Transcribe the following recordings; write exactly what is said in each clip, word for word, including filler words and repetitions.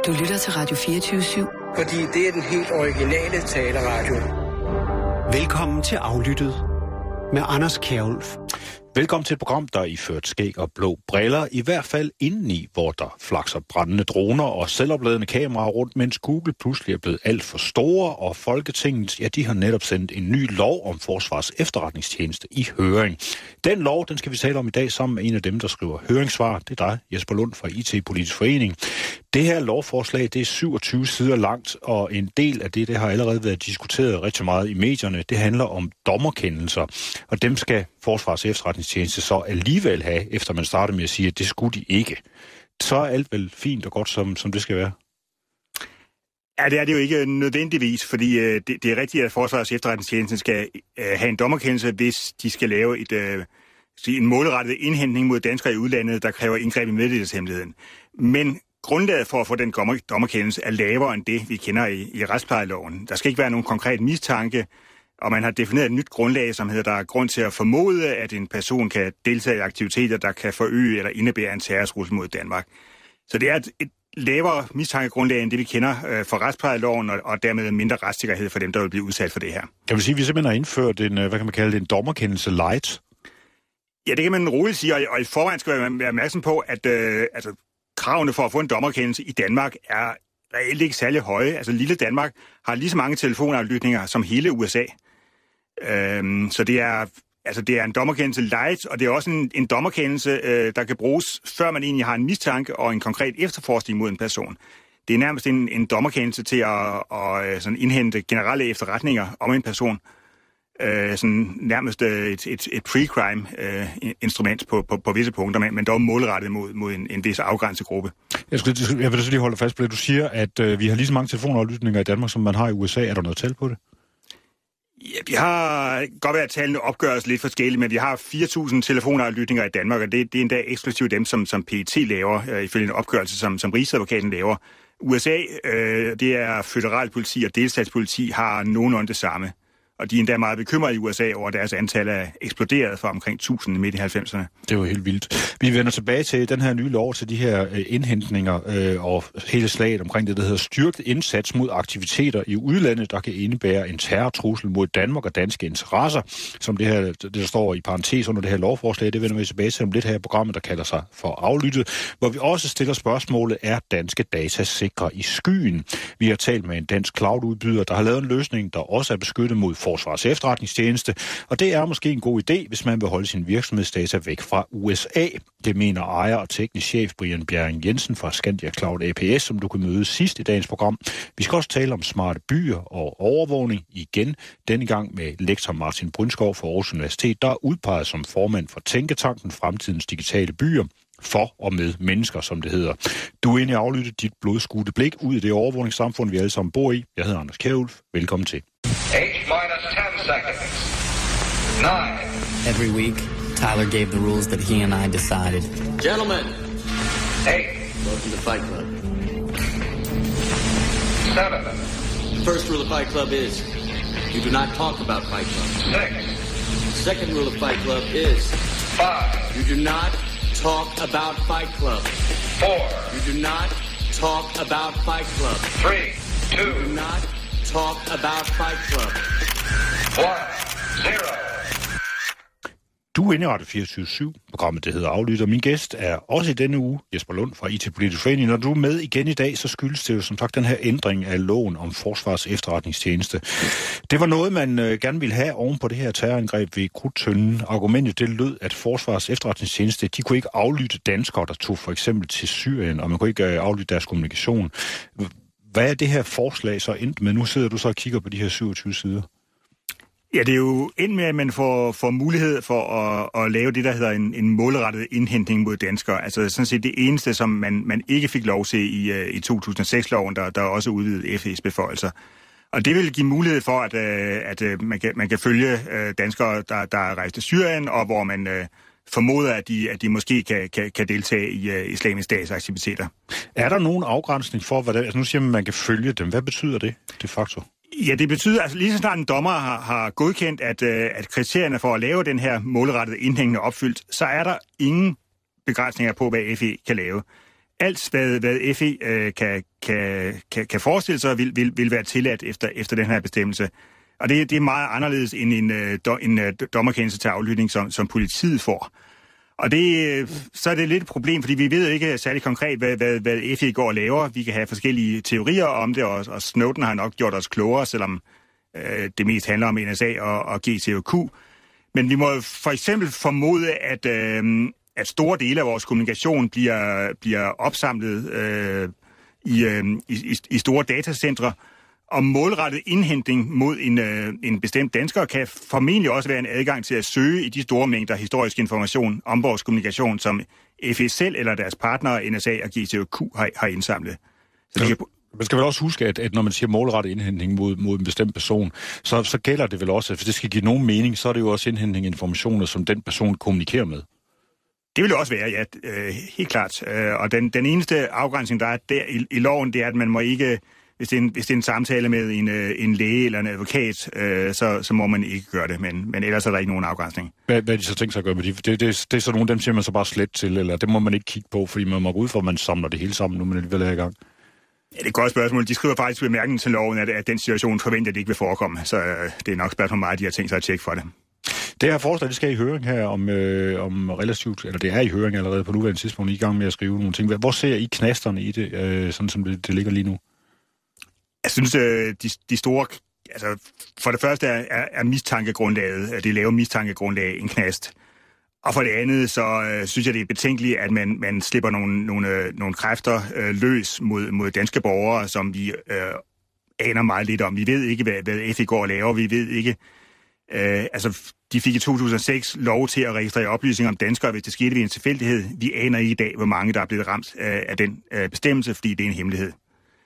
Du lytter til Radio fireogtyve syv. Fordi det er den helt originale taleradio. Velkommen til Aflyttet med Anders Kjærulf. Velkommen til et program, der er iført skæg og blå briller, i hvert fald indeni, hvor der flakser brændende droner og selvopladende kameraer rundt, mens Google pludselig er blevet alt for store, og Folketinget, ja, de har netop sendt en ny lov om Forsvars Efterretningstjeneste i høring. Den lov, den skal vi tale om i dag sammen med en af dem, der skriver høringssvar. Det er dig, Jesper Lund fra I T-Politisk Forening. Det her lovforslag, det er syvogtyve sider langt, og en del af det, det har allerede været diskuteret rigtig meget i medierne. Det handler om dommerkendelser, og dem skal Forsvars Efterretningstjeneste så alligevel have, efter man starter med at sige, at det skulle de ikke. Så er alt vel fint og godt, som, som det skal være. Ja, det er det jo ikke nødvendigvis, fordi øh, det, det er rigtigt, at Forsvars Efterretningstjeneste skal øh, have en dommerkendelse, hvis de skal lave et, øh, en målrettet indhentning mod danskere i udlandet, der kræver indgreb i meddelelseshemmeligheden. Men grundlaget for at få den dommerkendelse er lavere end det, vi kender i, i retsplejeloven. Der skal ikke være nogen konkret mistanke, og man har defineret et nyt grundlag, som hedder, der er grund til at formode, at en person kan deltage i aktiviteter, der kan forøge eller indebære en terrortrussel mod Danmark. Så det er et, et lavere mistankegrundlag end det, vi kender øh, for retsplejeloven, og, og dermed mindre retssikkerhed for dem, der vil blive udsat for det her. Kan vi sige, at vi simpelthen har indført en, hvad kan man kalde det, en dommerkendelse light? Ja, det kan man roligt sige, og, og i forvejen skal man være opmærksom på, at øh, altså, kravene for at få en dommerkendelse i Danmark er reelt ikke særlig høje. Altså lille Danmark har lige så mange telefonaflytninger som hele U S A. Øhm, så det er, altså, det er en dommerkendelse light, og det er også en, en dommerkendelse, øh, der kan bruges, før man egentlig har en mistanke og en konkret efterforskning mod en person. Det er nærmest en, en dommerkendelse til at, at sådan indhente generelle efterretninger om en person. Øh, sådan nærmest et, et, et pre-crime-instrument øh, på, på, på visse punkter, men dog målrettet mod, mod en, en vis afgrænset gruppe. Jeg, skal, jeg vil så lige holde fast på det. Du siger, at øh, vi har lige så mange telefonaflytninger i Danmark, som man har i U S A. Er der noget tal på det? Ja, vi har godt været, at tallene opgøres lidt forskelligt, men vi har fire tusind telefonaflytninger i Danmark, og det, det er endda eksklusivt dem, som, som P E T laver, øh, ifølge en opgørelse, som, som Rigsadvokaten laver. U S A, øh, det er føderalpoliti og delstatspoliti, har nogenlunde det samme. Og de er endda meget bekymrede i U S A over, at deres antal er eksploderet fra omkring tusind midt i halvfemserne. Det var helt vildt. Vi vender tilbage til den her nye lov, til de her øh, indhentninger øh, og hele slaget omkring det, der hedder styrket indsats mod aktiviteter i udlandet, der kan indebære en terrortrussel mod Danmark og danske interesser, som det her, det der står i parentes under det her lovforslag. Det vender vi tilbage til om lidt her i programmet, der kalder sig for Aflyttet, hvor vi også stiller spørgsmålet, er danske data sikre i skyen? Vi har talt med en dansk cloud-udbyder, der har lavet en løsning, der også er beskyttet mod Forsvars Efterretningstjeneste, og det er måske en god idé, hvis man vil holde sin virksomhedsdata væk fra U S A. Det mener ejer og teknisk chef Brian Bjerring Jensen fra Scandia Cloud A P S, som du kan møde sidst i dagens program. Vi skal også tale om smarte byer og overvågning igen, denne gang med lektor Martin Brynskov fra Aarhus Universitet, der er udpeget som formand for Tænketanken Fremtidens Digitale Byer, for og med mennesker, som det hedder. Du er inde i Aflyttet, dit blodskudte blik ud i det overvågningssamfund, vi alle sammen bor i. Jeg hedder Anders Kjærulf. Velkommen til. Eight minus ten seconds. Nine. Every week, Tyler gave the rules that he and I decided. Gentlemen. Eight. Welcome to Fight Club. Seven. The first rule of Fight Club is you do not talk about Fight Club. Six. The second rule of Fight Club is Five. you do not talk about Fight Club. Four. You do not talk about Fight Club. Three. Two. You do not talk about Fight Club. One. Zero. Du er inde i Radio fireogtyve syv. Programmet, det hedder Aflyttet, og min gæst er også i denne uge Jesper Lund fra I T-Politisk Forening. Når du er med igen i dag, så skyldes det jo som sagt den her ændring af loven om Forsvars Efterretningstjeneste. Det var noget, man øh, gerne ville have oven på det her terrorangreb ved Krudttønden. Argumentet det lød, at Forsvars Efterretningstjeneste, de kunne ikke aflytte danskere, der tog for eksempel til Syrien, og man kunne ikke øh, aflytte deres kommunikation. Hvad er det her forslag så endt med? Nu sidder du så og kigger på de her syvogtyve sider. Ja, det er jo endt med, at man får, får mulighed for at, at lave det, der hedder en, en målrettet indhentning mod danskere. Altså sådan set det eneste, som man, man ikke fik lov til i, i to tusind og seks-loven, der, der også udvidede F E's beføjelser. Og det vil give mulighed for, at, at man, kan, man kan følge danskere, der, der er rejst til Syrien, og hvor man formoder, at de, at de måske kan, kan, kan deltage i uh, islamisk stats aktiviteter. Er der nogen afgrænsning for, hvad det, altså nu siger man, at man kan følge dem. Hvad betyder det de facto? Ja, det betyder, altså lige så snart en dommer har, har godkendt, at, øh, at kriterierne for at lave den her målrettede indhængende opfyldt, så er der ingen begrænsninger på, hvad F E kan lave. alt, hvad, hvad F E øh, kan, kan, kan, kan forestille sig, vil, vil, vil være tilladt efter, efter den her bestemmelse. Og det, det er meget anderledes end en, en, en dommerkendelse til aflytning, som, som politiet får. Og det, så er det lidt et problem, fordi vi ved ikke særlig konkret, hvad, hvad, hvad F E går og laver. Vi kan have forskellige teorier om det, og, og Snowden har nok gjort os klogere, selvom øh, det mest handler om N S A og, og G C Q. Men vi må for eksempel formode, at, øh, at store dele af vores kommunikation bliver, bliver opsamlet øh, i, øh, i, i store datacentre, og målrettet indhentning mod en, øh, en bestemt dansker kan formentlig også være en adgang til at søge i de store mængder historisk information om vores kommunikation, som F E selv eller deres partnere, N S A og G C Q, har, har indsamlet. Så kan... Man skal vel også huske, at, at når man siger målrettet indhentning mod, mod en bestemt person, så, så gælder det vel også, at hvis det skal give nogen mening, så er det jo også indhentning af informationer, som den person kommunikerer med. Det vil det også være, ja, øh, helt klart. Øh, og den, den eneste afgrænsning, der er der i, i loven, det er, at man må ikke... Hvis det, er en, hvis det er en samtale med en, en læge eller en advokat, øh, så, så må man ikke gøre det, men, men ellers er der ikke nogen afgrænsning. Hvad, hvad er de så tænkt sig at gøre med de? Det, det, det er så nogle, dem siger man så bare slet til, eller det må man ikke kigge på, fordi man må gå ud for, at man samler det hele sammen, nu man alligevel er i gang. Ja, det er et godt spørgsmål. De skriver faktisk i bemærkningen til loven, at, at den situation forventer, at det ikke vil forekomme, så øh, det er nok spørgsmål meget, de har tænkt sig at tjekke for det. Det her forslag, det skal i høring her om, øh, om relativt, eller det er i høring allerede på nuværende tidspunkt, I er i gang med at skrive nogle ting. Hvor ser I knasterne i det, øh, sådan som det, det ligger lige nu? Jeg synes, de, de store... Altså, for det første er, er, er mistankegrundlaget, det lave mistankegrundlag en knast. Og for det andet, så øh, synes jeg, det er betænkeligt, at man, man slipper nogle, nogle, nogle kræfter øh, løs mod, mod danske borgere, som vi øh, aner meget lidt om. Vi ved ikke, hvad, hvad F E går og laver. Vi ved ikke... Øh, altså, de fik i to tusind og seks lov til at registrere oplysninger om danskere, hvis det skete ved en tilfældighed. Vi aner ikke i dag, hvor mange der er blevet ramt øh, af den øh, bestemmelse, fordi det er en hemmelighed.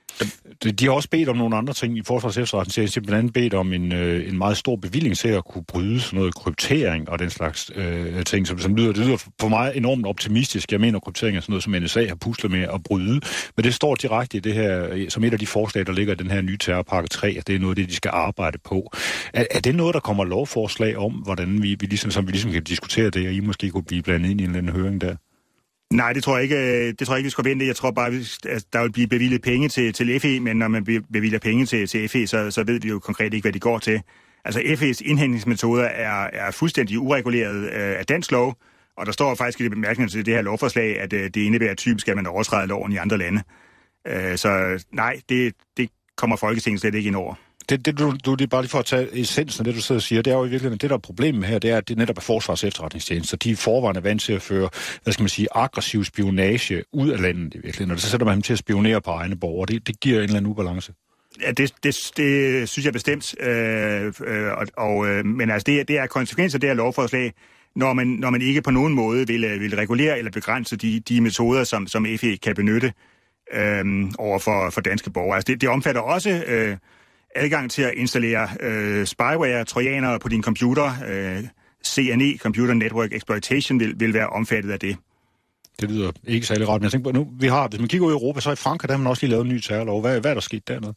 De har også bedt om nogle andre ting i Forsvarets Efterretningstjeneste. De har blandt andet bedt om en, øh, en meget stor bevilling til at kunne bryde sådan noget kryptering og den slags øh, ting, som, som lyder, det lyder for mig enormt optimistisk. Jeg mener, kryptering er sådan noget, som N S A har puslet med at bryde. Men det står direkte i det her, som et af de forslag, der ligger i den her nye terrorpakke tre, at det er noget af det, de skal arbejde på. Er, er det noget, der kommer lovforslag om, hvordan vi, vi, ligesom, som vi ligesom kan diskutere det, og I måske kunne blive blandet ind i en eller anden høring der? Nej, det tror jeg ikke, det tror jeg ikke, vi skal vente. Jeg tror bare, at der vil blive bevilget penge til, til F E, men når man bevilger penge til, til F E, så, så ved vi jo konkret ikke, hvad de går til. Altså F E's indhentningsmetoder er, er fuldstændig ureguleret øh, af dansk lov, og der står faktisk i det bemærkninger til det her lovforslag, at øh, det indebærer typisk, at man overtræder loven i andre lande. Øh, så nej, det, det kommer Folketinget slet ikke ind over. Det, det, du, du, det er bare lige for at tage essensen af det, du sidder og siger, det er jo i virkeligheden, det der er problemet her, det er, at det netop er Forsvarets Efterretningstjeneste, så de er forvarende vant til at føre, hvad skal man sige, aggressiv spionage ud af landet i virkeligheden, og så sætter man dem til at spionere på egne borgere. Det, det giver en eller anden ubalance. Ja, det, det, det synes jeg bestemt, øh, øh, og, og, øh, men altså det, det er konsekvenser af det her lovforslag, når man, når man ikke på nogen måde vil, vil regulere eller begrænse de, de metoder, som, som F E kan benytte øh, over for, for danske borgere. Altså det, det omfatter også... Øh, adgang til at installere øh, spyware, trojanere på din computer, øh, C N E, Computer Network Exploitation, vil, vil være omfattet af det. Det lyder ikke særlig rart, men jeg tænker på, nu, vi har, hvis man kigger ud i Europa, så i Frankrig, der har man også lige lavet en ny terrorlov. Hvad, hvad er der sket dernede?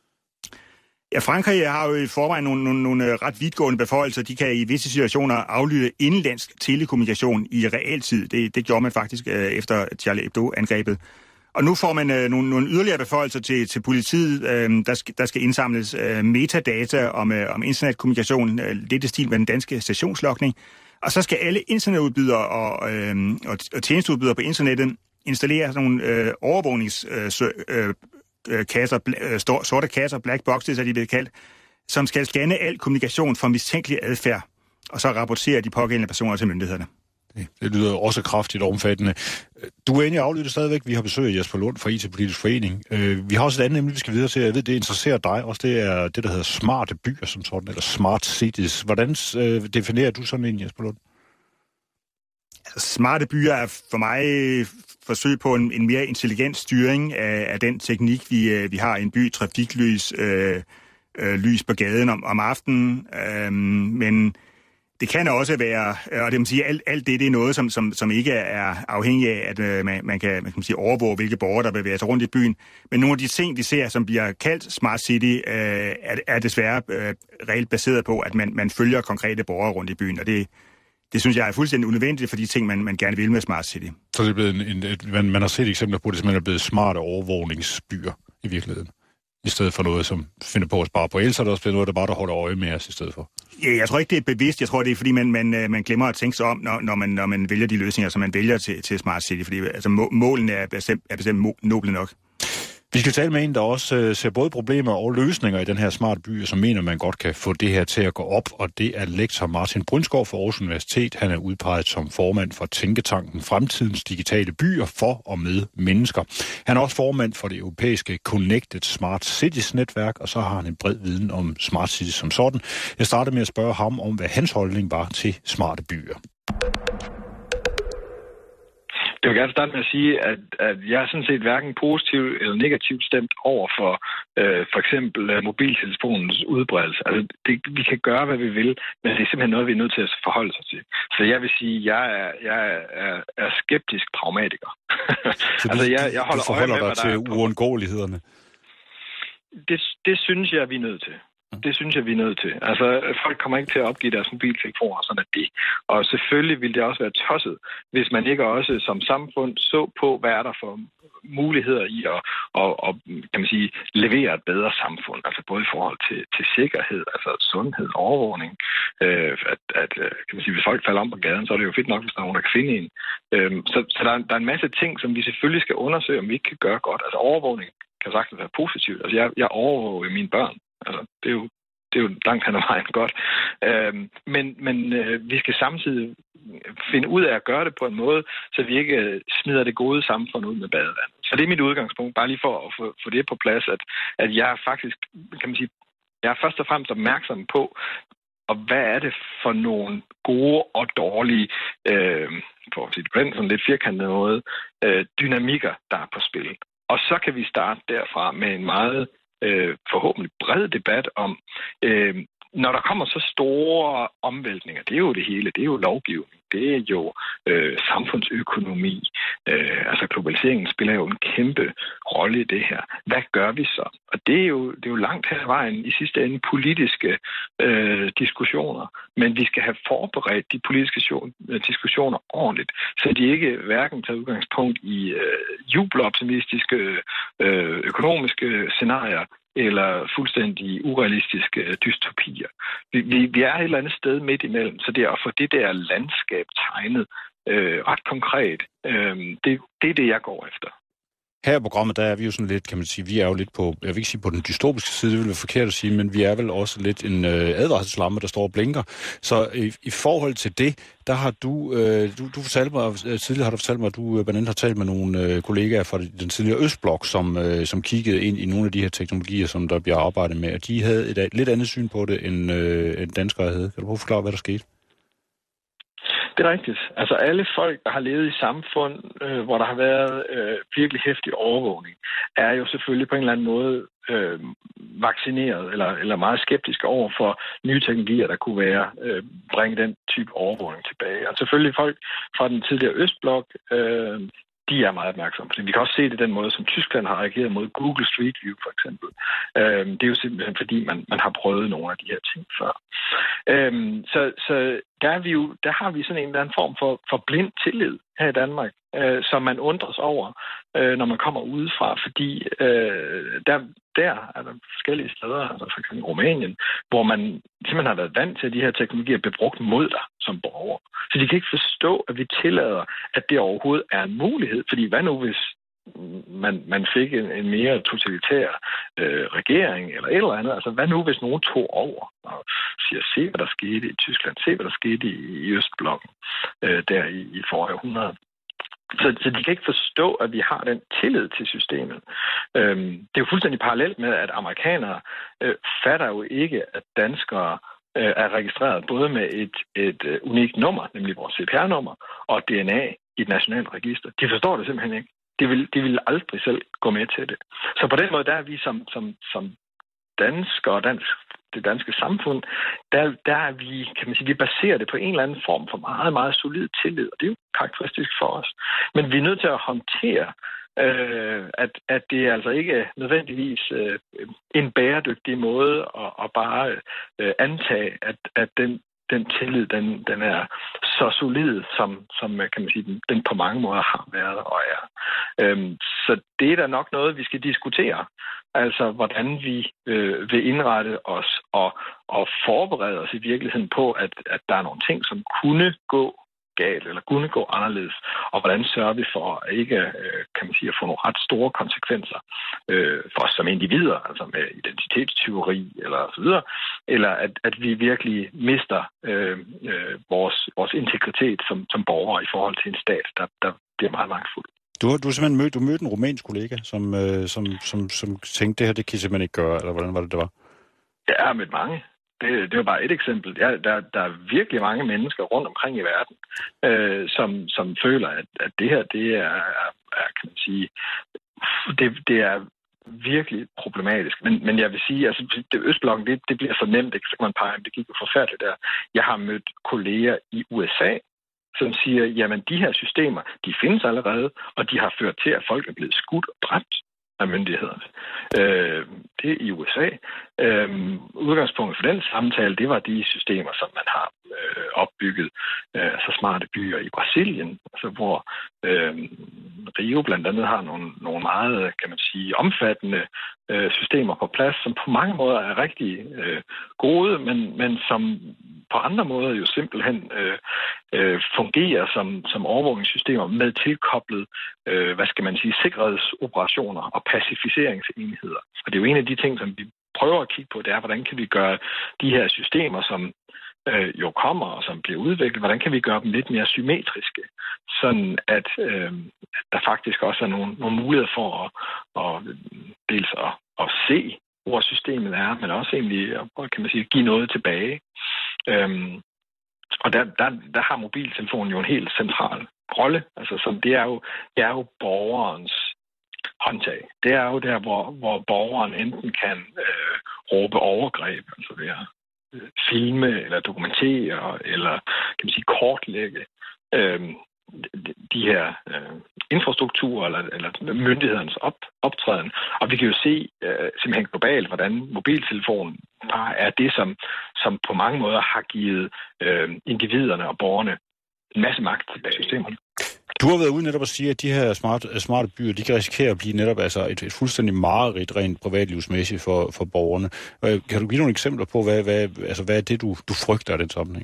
Ja, Frankrig har jo i forvejen nogle, nogle, nogle ret vidtgående beføjelser. De kan i visse situationer aflytte indenlandsk telekommunikation i realtid. Det, det gjorde man faktisk øh, efter Charlie Hebdo-angrebet. Og nu får man øh, nogle, nogle yderligere beføjelser til, til politiet. Øh, der, skal, der skal indsamles øh, metadata om, øh, om internetkommunikation, øh, lidt i stil med den danske stationslogning. Og så skal alle internetudbydere og, øh, og, og tjenesteudbydere på internettet installere sådan nogle øh, overvågningskasser, øh, øh, kasser, øh, sorte kasser, black boxes er de blevet kaldt, som skal scanne al kommunikation for mistænkelig adfærd, og så rapportere de pågældende personer til myndighederne. Det lyder også kraftigt omfattende. Du er inde i aflyttet stadigvæk. Vi har besøg af Jesper Lund fra I T-Politisk Forening. Vi har også et andet emne, vi skal videre til. Jeg ved, det interesserer dig også. Det er det, der hedder smarte byer som sådan, eller smart cities. Hvordan øh, definerer du sådan en, Jesper Lund? Altså, smarte byer er for mig forsøg på en, en mere intelligent styring af, af den teknik, vi, vi har i en by. Trafiklys, øh, øh, lys på gaden om, om aftenen. Øh, men det kan også være, og det må sige, alt, alt det, det er noget, som, som, som ikke er afhængig af, at øh, man, man kan, man kan sige, overvåge, hvilke borgere, der bevæger sig rundt i byen. Men nogle af de ting, vi ser, som bliver kaldt Smart City, øh, er, er desværre øh, reelt baseret på, at man, man følger konkrete borgere rundt i byen. Og det, Det synes jeg er fuldstændig unødvendigt for de ting, man, man gerne vil med Smart City. Så det er blevet en, en, et, man, man har set eksempler på, at det simpelthen er blevet smarte overvågningsbyer i virkeligheden. I stedet for noget, som finder på at spare på el, så er det også blevet noget, der bare der holder øje med os i stedet for. Ja, jeg tror ikke, det er bevidst. Jeg tror, det er, fordi man, man, man glemmer at tænke sig om, når, når, man, når man vælger de løsninger, som man vælger til, til Smart City. Fordi altså, målene er bestemt, er bestemt noble nok. Vi skal tale med en, der også øh, ser både problemer og løsninger i den her smarte by, som mener, man godt kan få det her til at gå op, og det er lektor Martin Brynskov fra Aarhus Universitet. Han er udpeget som formand for Tænketanken Fremtidens Digitale Byer for og med mennesker. Han er også formand for det europæiske Connected Smart Cities-netværk, og så har han en bred viden om Smart Cities som sådan. Jeg startede med at spørge ham om, hvad hans holdning var til smarte byer. Jeg vil gerne starte med at sige, at, at jeg er sådan set hverken positiv eller negativt stemt over for øh, for eksempel øh, mobiltelefonens udbredelse. Altså, det, vi kan gøre, hvad vi vil, men det er simpelthen noget, vi er nødt til at forholde sig til. Så jeg vil sige, at jeg er, jeg er, er skeptisk pragmatiker. Så du, altså, jeg, jeg holder du forholder øje med, dig til uundgåelighederne? Det, det synes jeg, vi er nødt til. Det synes jeg, vi er nødt til. Altså, folk kommer ikke til at opgive deres mobiltelefoner, sådan at det. Og selvfølgelig ville det også være tosset, hvis man ikke også som samfund så på, hvad er der for muligheder i at og, og, kan man sige, levere et bedre samfund. Altså både i forhold til, til sikkerhed, altså sundhed, overvågning. Øh, at, at, kan man sige, hvis folk falder om på gaden, så er det jo fedt nok, hvis der er nogen, der kan finde en. Øh, så så der, der er en masse ting, som vi selvfølgelig skal undersøge, om vi ikke kan gøre godt. Altså overvågning kan sagtens være positivt. Altså jeg, jeg overvåger mine børn. Altså, det er jo, det er jo langt hen ad vejen godt. Øhm, men men øh, vi skal samtidig finde ud af at gøre det på en måde, så vi ikke øh, smider det gode samfund ud med badevandet. Så det er mit udgangspunkt, bare lige for at få, få det på plads, at, at jeg faktisk, kan man sige, jeg er først og fremmest opmærksom på, og hvad er det for nogle gode og dårlige, øh, for at sige det på den sådan lidt firkantede måde, øh, dynamikker, der er på spil. Og så kan vi starte derfra med en meget Øh, forhåbentlig bred debat om, øh, når der kommer så store omvæltninger, det er jo det hele, det er jo lovgivning, det er jo øh, samfundsøkonomi, øh, altså globaliseringen spiller jo en kæmpe rolle i det her. Hvad gør vi så? Og det er jo, det er jo langt her vejen i sidste ende politiske øh, diskussioner, men vi skal have forberedt de politiske diskussioner ordentligt, så de ikke hverken tager udgangspunkt i øh, jubeloptimistiske øh, økonomiske scenarier, eller fuldstændig urealistiske dystopier. Vi, vi, vi er et eller andet sted midt imellem, så det er at få det der landskab tegnet øh, ret konkret. Øh, det, det er det, jeg går efter. Her i programmet, der er vi jo sådan lidt, kan man sige, vi er jo lidt på, jeg vil ikke sige på den dystopiske side, det vil være forkert at sige, men vi er vel også lidt en øh, advarselslampe, der står og blinker. Så i, i forhold til det, der har du, øh, du, du fortalte mig, tidligere har du fortalt mig, at du øh, blandt andet har talt med nogle øh, kollegaer fra den tidligere Østblok, som, øh, som kiggede ind i nogle af de her teknologier, som der bliver arbejdet med, og de havde et, et lidt andet syn på det, end, øh, end danskere havde. Kan du prøve at forklare, hvad der skete? Det er rigtigt. Altså alle folk, der har levet i samfund, øh, hvor der har været øh, virkelig heftig overvågning, er jo selvfølgelig på en eller anden måde øh, vaccineret eller, eller meget skeptiske over for nye teknologier, der kunne være øh, bringe den type overvågning tilbage. Og selvfølgelig folk fra den tidligere Østblok, øh, de er meget opmærksomme på det. Vi kan også se det den måde, som Tyskland har reageret mod Google Street View, for eksempel. Øhm, det er jo simpelthen fordi, man, man har prøvet nogle af de her ting før. Øhm, så så der, er vi jo, der har vi sådan en eller anden form for, for blind tillid her i Danmark, øh, som man undres over, øh, når man kommer udefra, fordi øh, der, der er der forskellige steder, altså for eksempel Rumænien, hvor man simpelthen har været vant til, at de her teknologier bliver brugt mod dig som borger. Så de kan ikke forstå, at vi tillader, at det overhovedet er en mulighed. Fordi hvad nu, hvis man, man fik en, en mere totalitær øh, regering eller et eller andet? Altså hvad nu, hvis nogen tog over og siger, se hvad der skete i Tyskland, se hvad der skete i, i Østblokken øh, der i, i forrige århundrede. Så, så de kan ikke forstå, at vi har den tillid til systemet. Øhm, det er jo fuldstændig parallelt med, at amerikanere øh, fatter jo ikke, at danskere øh, er registreret både med et, et øh, unikt nummer, nemlig vores C P R-nummer, og D N A i et nationalt register. De forstår det simpelthen ikke. De vil, de vil aldrig selv gå med til det. Så på den måde, der er vi som, som, som danskere og dansk, det danske samfund, der, der er vi, kan man sige, vi baserer det på en eller anden form for meget, meget solid tillid, og det er jo karakteristisk for os. Men vi er nødt til at håndtere, øh, at, at det er altså ikke nødvendigvis øh, en bæredygtig måde at, at bare øh, antage, at, at den den tillid, den, den er så solid, som, som kan man sige, den, den på mange måder har været og er. Øhm, så det er da nok noget, vi skal diskutere. Altså, hvordan vi øh, vil indrette os og, og forberede os i virkeligheden på, at, at der er nogle ting, som kunne gå galt eller kunne gå anderledes, og hvordan sørger vi for at ikke, øh, kan man sige, at få nogle ret store konsekvenser øh, for os som individer, altså med identitetstyveri eller så videre, eller at, at vi virkelig mister øh, øh, vores, vores integritet som, som borgere i forhold til en stat, der, der bliver meget magtfuld. Du har, du har simpelthen mødt, du mødte en rumænsk kollega, som, øh, som, som, som tænkte, det her, det kan I simpelthen ikke gøre, eller hvordan var det, det var? Ja, jeg har mødt mange. Det, det var bare et eksempel. Ja, der, der er virkelig mange mennesker rundt omkring i verden, øh, som, som føler, at, at det her, det er, er kan man sige, det, det er virkelig problematisk. Men, men jeg vil sige, altså, det Østblokken, det, det bliver så nemt, ikke? Så kan man pege, det gik jo forfærdeligt der. Jeg har mødt kolleger i U S A, som siger, jamen de her systemer, de findes allerede, og de har ført til, at folk er blevet skudt og dræbt af myndighederne. Øh, det er i U S A. Øh, udgangspunktet for den samtale, det var de systemer, som man har øh, opbygget, øh, altså smarte byer i Brasilien, altså hvor øh, Rio blandt andet har nogle, nogle meget, kan man sige, omfattende øh, systemer på plads, som på mange måder er rigtig øh, gode, men, men som på andre måder jo simpelthen øh, øh, fungerer som, som overvågningssystemer med tilkoblet, øh, hvad skal man sige, sikkerhedsoperationer og pacificeringsenheder. Og det er jo en af de ting, som vi prøver at kigge på, det er, hvordan kan vi gøre de her systemer, som øh, jo kommer og som bliver udviklet, hvordan kan vi gøre dem lidt mere symmetriske, sådan at øh, der faktisk også er nogle, nogle muligheder for at, at dels at, at se, hvor systemet er, men også egentlig at, kan man sige, give noget tilbage. Øhm, og der, der, der har mobiltelefonen jo en helt central rolle. Altså, så det er jo, det er jo borgerens håndtag. Det er jo der, hvor, hvor borgeren enten kan øh, råbe overgreb, altså ved at øh, filme eller dokumentere eller kan man sige kortlægge øh, de, de her øh, infrastrukturer eller, eller myndighedernes op, optræden. Og vi kan jo se øh, simpelthen globalt, hvordan mobiltelefonen bare er det, som, som på mange måder har givet øh, individerne og borgerne en masse magt tilbage i systemerne. Du har været ude netop at sige, at de her smarte, smarte byer, de kan risikere at blive netop altså et, et fuldstændig mareridt rent privatlivsmæssigt for, for borgerne. Kan du give nogle eksempler på, hvad, hvad, altså, hvad er det, du, du frygter af den sammenhæng?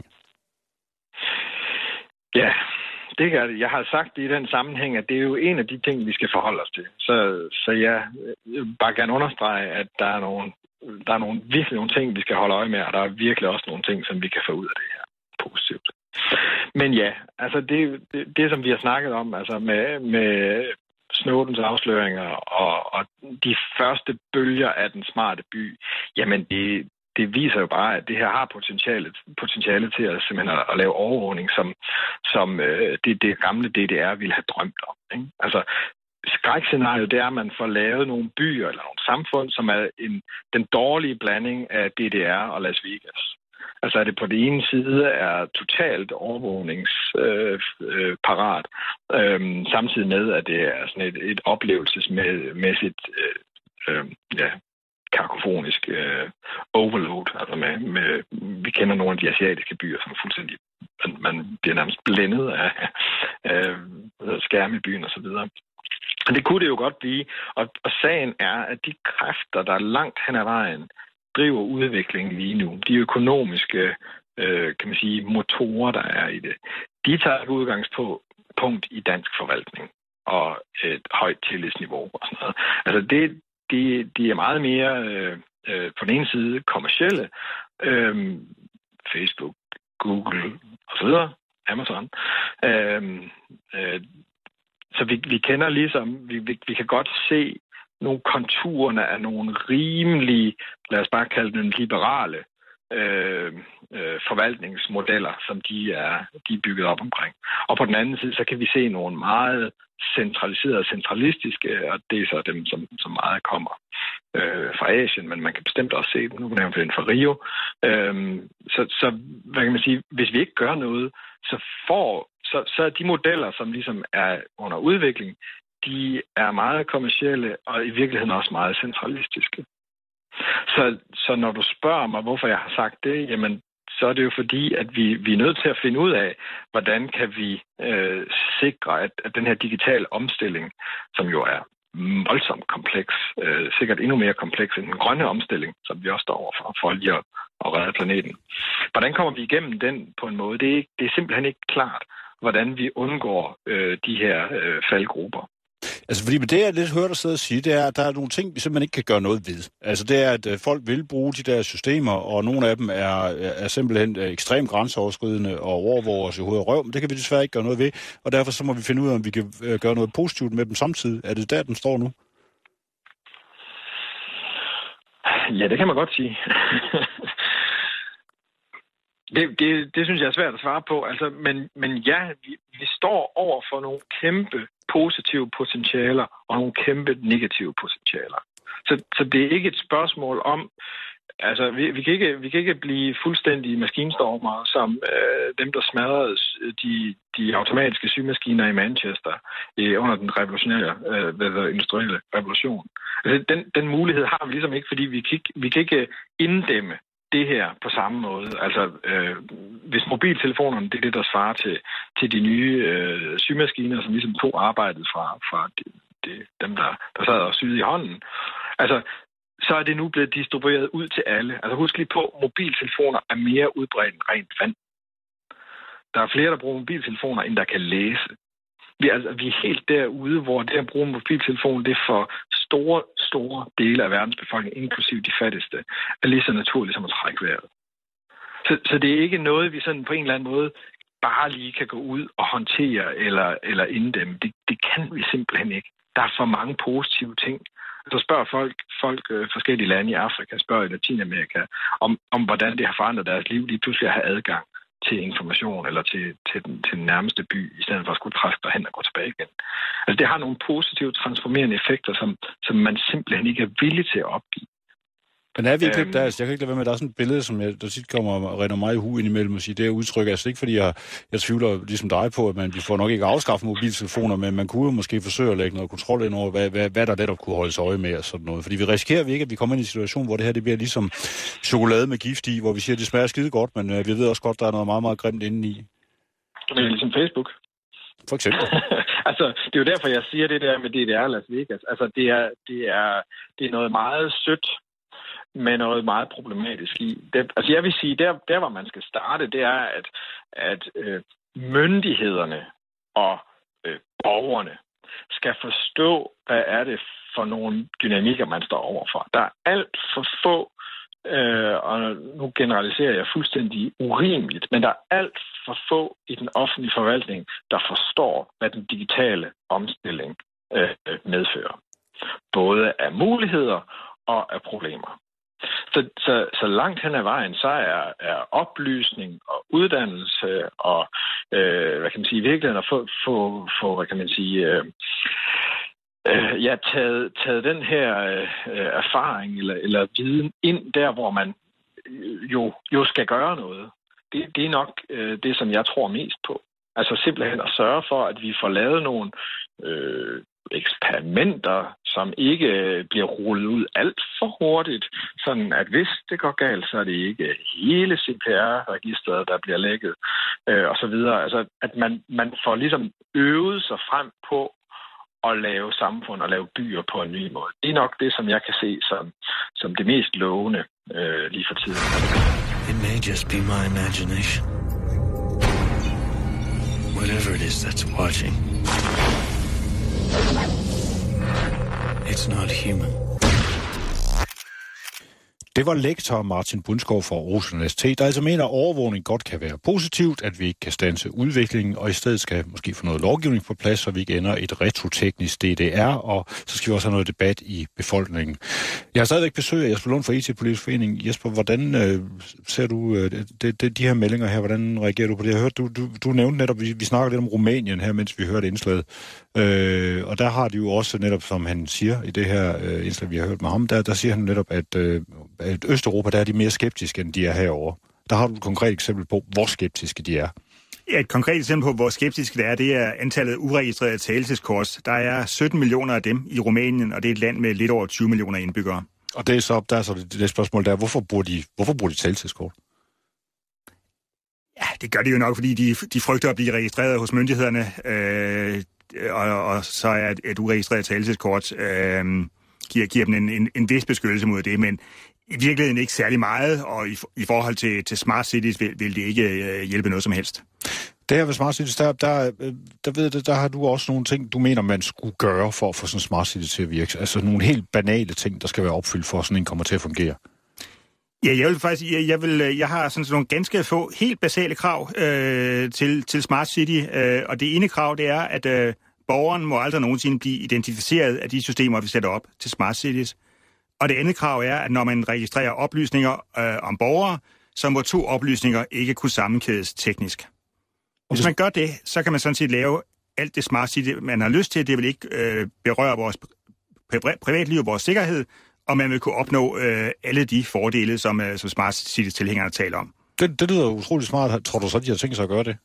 Ja, det kan jeg. Jeg har sagt i den sammenhæng, at det er jo en af de ting, vi skal forholde os til. Så, så jeg vil bare gerne understrege, at der er nogle, der er nogle, virkelig nogle ting, vi skal holde øje med, og der er virkelig også nogle ting, som vi kan få ud af det her positivt. Men ja, altså det, det, det som vi har snakket om, altså med, med Snowdens afsløringer og, og de første bølger af den smarte by, jamen det, det viser jo bare, at det her har potentiale, potentiale til at simpelthen at, at lave overvågning, som, som øh, det, det gamle D D R ville have drømt om. Ikke? Altså skrækscenariet, det er, at man får lavet nogle byer eller nogle samfund, som er en, den dårlige blanding af D D R og Las Vegas. Altså at det på den ene side er totalt overvågningsparat, øh, øh, samtidig med, at det er sådan et, et oplevelsesmæssigt øh, øh, ja, kakofonisk øh, overload. Altså med, med, vi kender nogle af de asiatiske byer, som fuldstændig, man, man bliver nærmest blændet af øh, skærme i byen og så videre. Og det kunne det jo godt blive, og, og sagen er, at de kræfter, der er langt hen ad vejen, driver udviklingen lige nu. De økonomiske, øh, kan man sige, motorer, der er i det, de tager et udgangspunkt i dansk forvaltning og et højt tillidsniveau og sådan noget. Altså det, de, de er meget mere øh, øh, på den ene side kommercielle, øh, Facebook, Google og så videre, Amazon. Øh, øh, så vi, vi kender ligesom, vi, vi, vi kan godt se nogle konturerne af nogle rimelige, lad os bare kalde dem liberale øh, øh, forvaltningsmodeller, som de er, de er bygget op omkring. Og på den anden side, så kan vi se nogle meget centraliserede, centralistiske, og det er så dem, som, som meget kommer øh, fra Asien, men man kan bestemt også se dem, nu kan jeg fra Rio. Øh, så, så, hvad kan man sige, hvis vi ikke gør noget, så får, så, så er de modeller, som ligesom er under udvikling, de er meget kommercielle og i virkeligheden også meget centralistiske. Så, så når du spørger mig, hvorfor jeg har sagt det, jamen, så er det jo fordi, at vi, vi er nødt til at finde ud af, hvordan kan vi øh, sikre, at, at den her digitale omstilling, som jo er voldsomt kompleks, øh, sikkert endnu mere kompleks end den grønne omstilling, som vi også står overfor, for lige at, at redde planeten. Hvordan kommer vi igennem den på en måde? Det er, ikke, det er simpelthen ikke klart, hvordan vi undgår øh, de her øh, faldgrupper. Altså, fordi med det, jeg lidt hører dig sidde og sige, det er, at der er nogle ting, vi simpelthen ikke kan gøre noget ved. Altså, det er, at folk vil bruge de der systemer, og nogle af dem er, er simpelthen ekstremt grænseoverskridende og overvåger os i hoved og røv, men det kan vi desværre ikke gøre noget ved, og derfor så må vi finde ud af, om vi kan gøre noget positivt med dem samtidig. Er det der, den står nu? Ja, det kan man godt sige. Det, det, det synes jeg er svært at svare på. Altså, men, men ja, vi, vi står over for nogle kæmpe positive potentialer og nogle kæmpe negative potentialer. Så, så det er ikke et spørgsmål om, altså vi, vi, kan, ikke, vi kan ikke blive fuldstændige maskinstormere som øh, dem, der smadrede de, de automatiske symaskiner i Manchester øh, under den revolutionære øh, industrielle revolution. Altså, den, den mulighed har vi ligesom ikke, fordi vi kan ikke, vi kan ikke inddæmme det her på samme måde. Altså, øh, hvis mobiltelefonerne, det er det, der svarer til, til de nye øh, symaskiner, som ligesom tog arbejdet fra, fra de, de, dem, der, der sad og syede i hånden, altså, så er det nu blevet distribueret ud til alle. Altså, husk lige på, mobiltelefoner er mere udbredt end rent vand. Der er flere, der bruger mobiltelefoner, end der kan læse. Vi er, altså, vi er helt derude, hvor det at bruge mobiltelefon, det er for store, store dele af verdens befolkning, inklusive de fattigste, er lige så naturligt som at trække vejret. Så, så det er ikke noget, vi sådan på en eller anden måde bare lige kan gå ud og håndtere eller, eller inddæmme. Det, det kan vi simpelthen ikke. Der er for mange positive ting. Så spørger folk, folk øh, forskellige lande i Afrika, spørger i Latinamerika, om, om hvordan det har forandret deres liv, lige pludselig at have adgang til information eller til, til, den, til den nærmeste by, i stedet for at skulle trække derhen og gå tilbage igen. Altså, det har nogle positive transformerende effekter, som, som man simpelthen ikke er villig til at opgive. Men er vi ikke øhm, der, altså, jeg kan ikke lade være med, at der er sådan et billede, som jeg, der tit kommer og render mig i hu indimellem og siger, det er udtryk, altså ikke fordi jeg, jeg tvivler ligesom dig på, at man, vi får nok ikke afskaffet mobiltelefoner, men man kunne måske forsøge at lægge noget kontrol ind over, hvad, hvad, hvad der netop kunne holdes øje med og sådan noget. Fordi vi risikerer vi ikke, at vi kommer ind i en situation, hvor det her det bliver ligesom chokolade med gift i, hvor vi siger, at det smager skide godt, men øh, vi ved også godt, at der er noget meget, meget grimt indeni. Det er ligesom Facebook. For eksempel. Altså, det er jo derfor, jeg siger det der med D D R Las Vegas. Altså, det er, det er, det er noget meget sødt, med noget meget problematisk i. Det, altså jeg vil sige, der, der hvor man skal starte, det er, at, at øh, myndighederne og øh, borgerne skal forstå, hvad er det for nogle dynamikker, man står overfor. Der er alt for få, øh, og nu generaliserer jeg fuldstændig urimeligt, men der er alt for få i den offentlige forvaltning, der forstår, hvad den digitale omstilling øh, medfører. Både af muligheder og af problemer. Så, så, så langt hen ad vejen, så er, er oplysning og uddannelse og, øh, hvad kan man sige, virkelig at få, få, få hvad kan man sige, øh, øh, ja, taget, taget den her øh, erfaring eller, eller viden ind der, hvor man jo, jo skal gøre noget. Det, det er nok øh, det, som jeg tror mest på. Altså simpelthen at sørge for, at vi får lavet nogle øh, eksperimenter, som ikke bliver rullet ud alt for hurtigt, sådan at hvis det går galt, så er det ikke hele C P R-registret, der bliver lækket, øh, og så videre. Altså, at man, man får ligesom øvet sig frem på at lave samfund og lave byer på en ny måde. Det er nok det, som jeg kan se som, som det mest lovende øh, lige for tiden. It may just be my imagination. Whatever it is that's watching. It's not human. Det var lektor Martin Bundskov fra Aarhus Universitet, der altså mener, at overvågning godt kan være positivt, at vi ikke kan standse udviklingen, og i stedet skal måske få noget lovgivning på plads, så vi ikke ender et retroteknisk D D R, og så skal vi også have noget debat i befolkningen. Jeg har stadigvæk besøg af Jesper Lund fra I T-Politisk Forening. Jesper, hvordan øh, ser du øh, de, de, de her meldinger her? Hvordan reagerer du på det? Jeg hørte, du, du, du nævnte netop, vi, vi snakker lidt om Rumænien her, mens vi hørte indslaget. Øh, og der har de jo også netop, som han siger i det her øh, indslag, vi har hørt med ham, der, der siger han netop, at, øh, at Østeuropa, der er de mere skeptiske, end de er herovre. Der har du et konkret eksempel på, hvor skeptiske de er. Ja, et konkret eksempel på, hvor skeptiske det er, det er antallet af uregistrerede talelseskort. Der er sytten millioner af dem i Rumænien, og det er et land med lidt over tyve millioner indbyggere. Og det er så, der er så det, det spørgsmål der, hvorfor bruger de, hvorfor bruger de talelseskort? det gør de jo nok, fordi de, de frygter at blive registreret hos myndighederne, øh, og, og så er et, et uregistreret talelseskort øh, giver, giver dem en, en, en vis beskyttelse mod det, men i virkeligheden ikke særlig meget, og i, i forhold til, til smart cities vil, vil det ikke øh, hjælpe noget som helst. Det her ved Smart Cities, der, der, der, ved det, der har du også nogle ting, du mener, man skulle gøre for at få sådan en Smart City til at virke. Altså nogle helt banale ting, der skal være opfyldt for, at sådan en kommer til at fungere. Ja, jeg vil faktisk, jeg, jeg, vil, jeg har sådan nogle ganske få, helt basale krav øh, til, til Smart City, øh, og det ene krav, det er, at øh, borgeren må aldrig nogensinde blive identificeret af de systemer, vi sætter op til Smart Cities. Og det andet krav er, at når man registrerer oplysninger øh, om borgere, så må to oplysninger ikke kunne sammenkædes teknisk. Hvis man gør det, så kan man sådan set lave alt det Smart City, man har lyst til. Det vil ikke øh, berøre vores privatliv og vores sikkerhed, og man vil kunne opnå øh, alle de fordele, som, øh, som Smart Cities-tilhængerne taler om. Det, det lyder utroligt smart. Tror du så, de har tænkt sig at gøre det?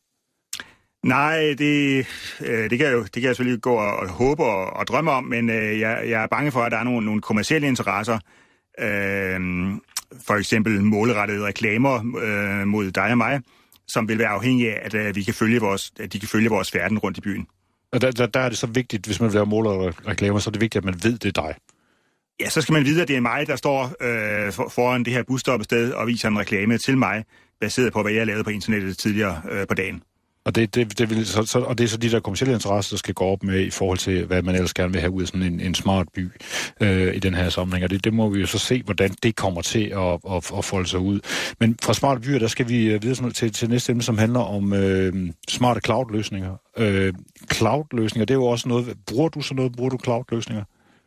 Nej, det, øh, det, kan jeg jo, det kan jeg selvfølgelig gå og, og håbe og, og drømme om, men øh, jeg, jeg er bange for, at der er nogle, nogle kommercielle interesser. Øh, for eksempel målrettede reklamer øh, mod dig og mig, som vil være afhængige af, at, at, vi kan følge vores, at de kan følge vores færden rundt i byen. Og der, der, der er det så vigtigt, hvis man vil lave målrettede reklamer, så er det vigtigt, at man ved, det er dig. Ja, så skal man vide, at det er mig, der står øh, for, foran det her busstoppested og viser en reklame til mig, baseret på, hvad jeg har lavet på internettet tidligere øh, på dagen. Og det, det, det vil, så, så, og det er så de der kommercielle interesser, der skal gå op med i forhold til, hvad man ellers gerne vil have ud af sådan en, en smart by øh, i den her sammenhæng. Og det, det må vi jo så se, hvordan det kommer til at, at, at folde sig ud. Men fra smarte byer, der skal vi videre til, til næste emne, som handler om øh, smarte cloud-løsninger. Øh, cloud-løsninger, det er jo også noget... Bruger du så noget? Bruger du cloud-løsninger?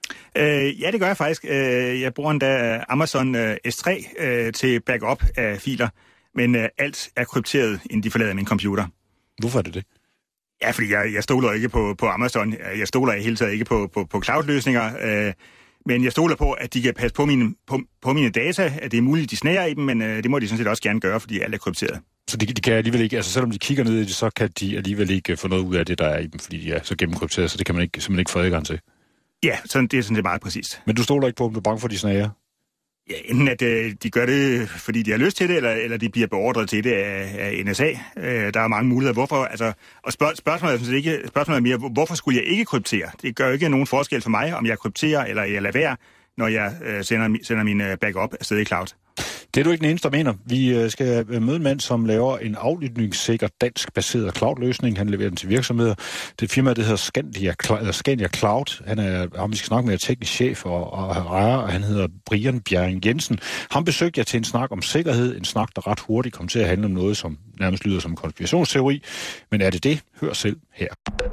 Øh, ja, det gør jeg faktisk. Øh, jeg bruger endda Amazon øh, S tre øh, til backup af filer, men øh, alt er krypteret, inden de forlader min computer. Hvorfor er det det? Ja, fordi jeg, jeg stoler ikke på, på Amazon. Jeg stoler i hele taget ikke på, på, på cloud-løsninger. Øh, men jeg stoler på, at de kan passe på mine, på, på mine data. At det er muligt, de snærer i dem, men øh, det må de sådan set også gerne gøre, fordi alt er krypteret. Så de, de kan alligevel ikke, altså selvom de kigger ned i det, så kan de alligevel ikke få noget ud af det, der er i dem, fordi de er så gennemkrypteret, så det kan man ikke, simpelthen ikke få adgang til. Ja, sådan, det er sådan set meget præcist. Men du stoler ikke på, om du er bange for, de snager? Ja, enten at øh, de gør det, fordi de har lyst til det, eller, eller de bliver beordret til det af, af N S A. Øh, der er mange muligheder. Hvorfor? Altså, og spørg, spørgsmålet, er ikke, spørgsmålet er mere, hvorfor skulle jeg ikke kryptere? Det gør jo ikke nogen forskel for mig, om jeg krypterer eller jeg lader være, når jeg øh, sender, sender min backup afsted i cloud. Det er du ikke den eneste, der mener. Vi skal møde en mand, som laver en aflytningssikker dansk-baseret cloud-løsning. Han leverer den til virksomheder. Det firma, det hedder Scandia, Scandia Cloud. Han er, ham vi skal snakke med, teknisk chef og, og ejer, og han hedder Brian Bjerring Jensen. Han besøgte jeg til en snak om sikkerhed. En snak, der ret hurtigt kom til at handle om noget, som nærmest lyder som en konspirationsteori. Men er det det? Hør selv her.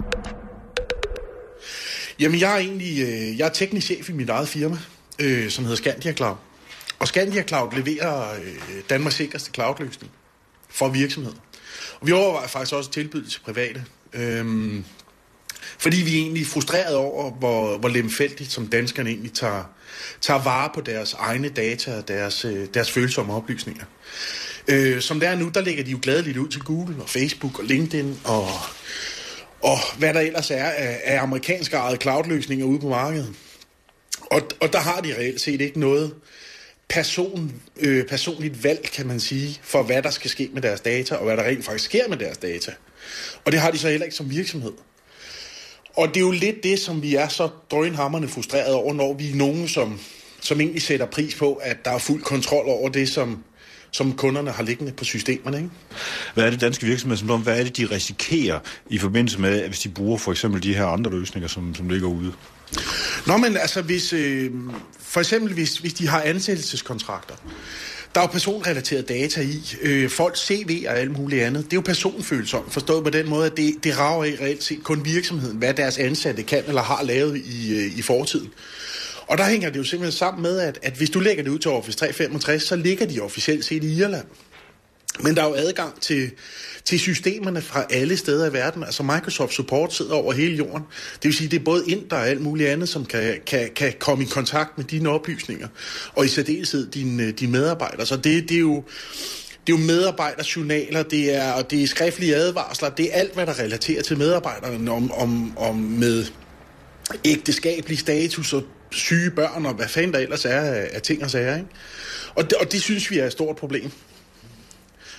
Jamen, jeg er egentlig jeg er teknisk chef i mit eget firma, øh, som hedder Scandia Cloud. Og Scandia Cloud leverer øh, Danmarks sikreste cloud-løsning for virksomheder. Og vi overvejer faktisk også at tilbyde det til private. Øhm, fordi vi er egentlig frustreret over, hvor, hvor lemfældigt som danskerne egentlig tager, tager vare på deres egne data og deres, øh, deres følsomme oplysninger. Øh, som det er nu, der lægger de jo gladeligt ud til Google og Facebook og LinkedIn og, og hvad der ellers er af, af amerikanske ejede cloud-løsninger ude på markedet. Og, og der har de reelt set ikke noget person, øh, personligt valg, kan man sige, for hvad der skal ske med deres data, og hvad der rent faktisk sker med deres data. Og det har de så heller ikke som virksomhed. Og det er jo lidt det, som vi er så drønhamrende frustreret over, når vi er nogen, som, som egentlig sætter pris på, at der er fuld kontrol over det, som, som kunderne har liggende på systemerne. Ikke? Hvad er det danske virksomheder, som hvad er det, de risikerer i forbindelse med, hvis de bruger for eksempel de her andre løsninger, som, som ligger ude? Nå, men altså, hvis, øh, for eksempel hvis, hvis de har ansættelseskontrakter, der er jo personrelateret data i, øh, folks C V og alt muligt andet, det er jo personfølsomt, forstået på den måde, at det, det rager i reelt set kun virksomheden, hvad deres ansatte kan eller har lavet i, øh, i fortiden. Og der hænger det jo simpelthen sammen med, at, at hvis du lægger det ud til Office tre femogtres, så ligger de officielt set i Irland. Men der er jo adgang til, til systemerne fra alle steder i verden. Altså Microsoft Support sidder over hele jorden. Det vil sige, det er både Indre og alt muligt andet, som kan, kan, kan komme i kontakt med dine oplysninger. Og i særdeleshed dine, dine medarbejdere. Så det, det er jo... Det er jo medarbejderjournaler, det er, og det er skriftlige advarsler, det er alt, hvad der relaterer til medarbejderne om, om, om med ægteskabelig status og syge børn og hvad fanden der ellers er af, af ting og sager. Ikke? Og, det, og det synes vi er et stort problem.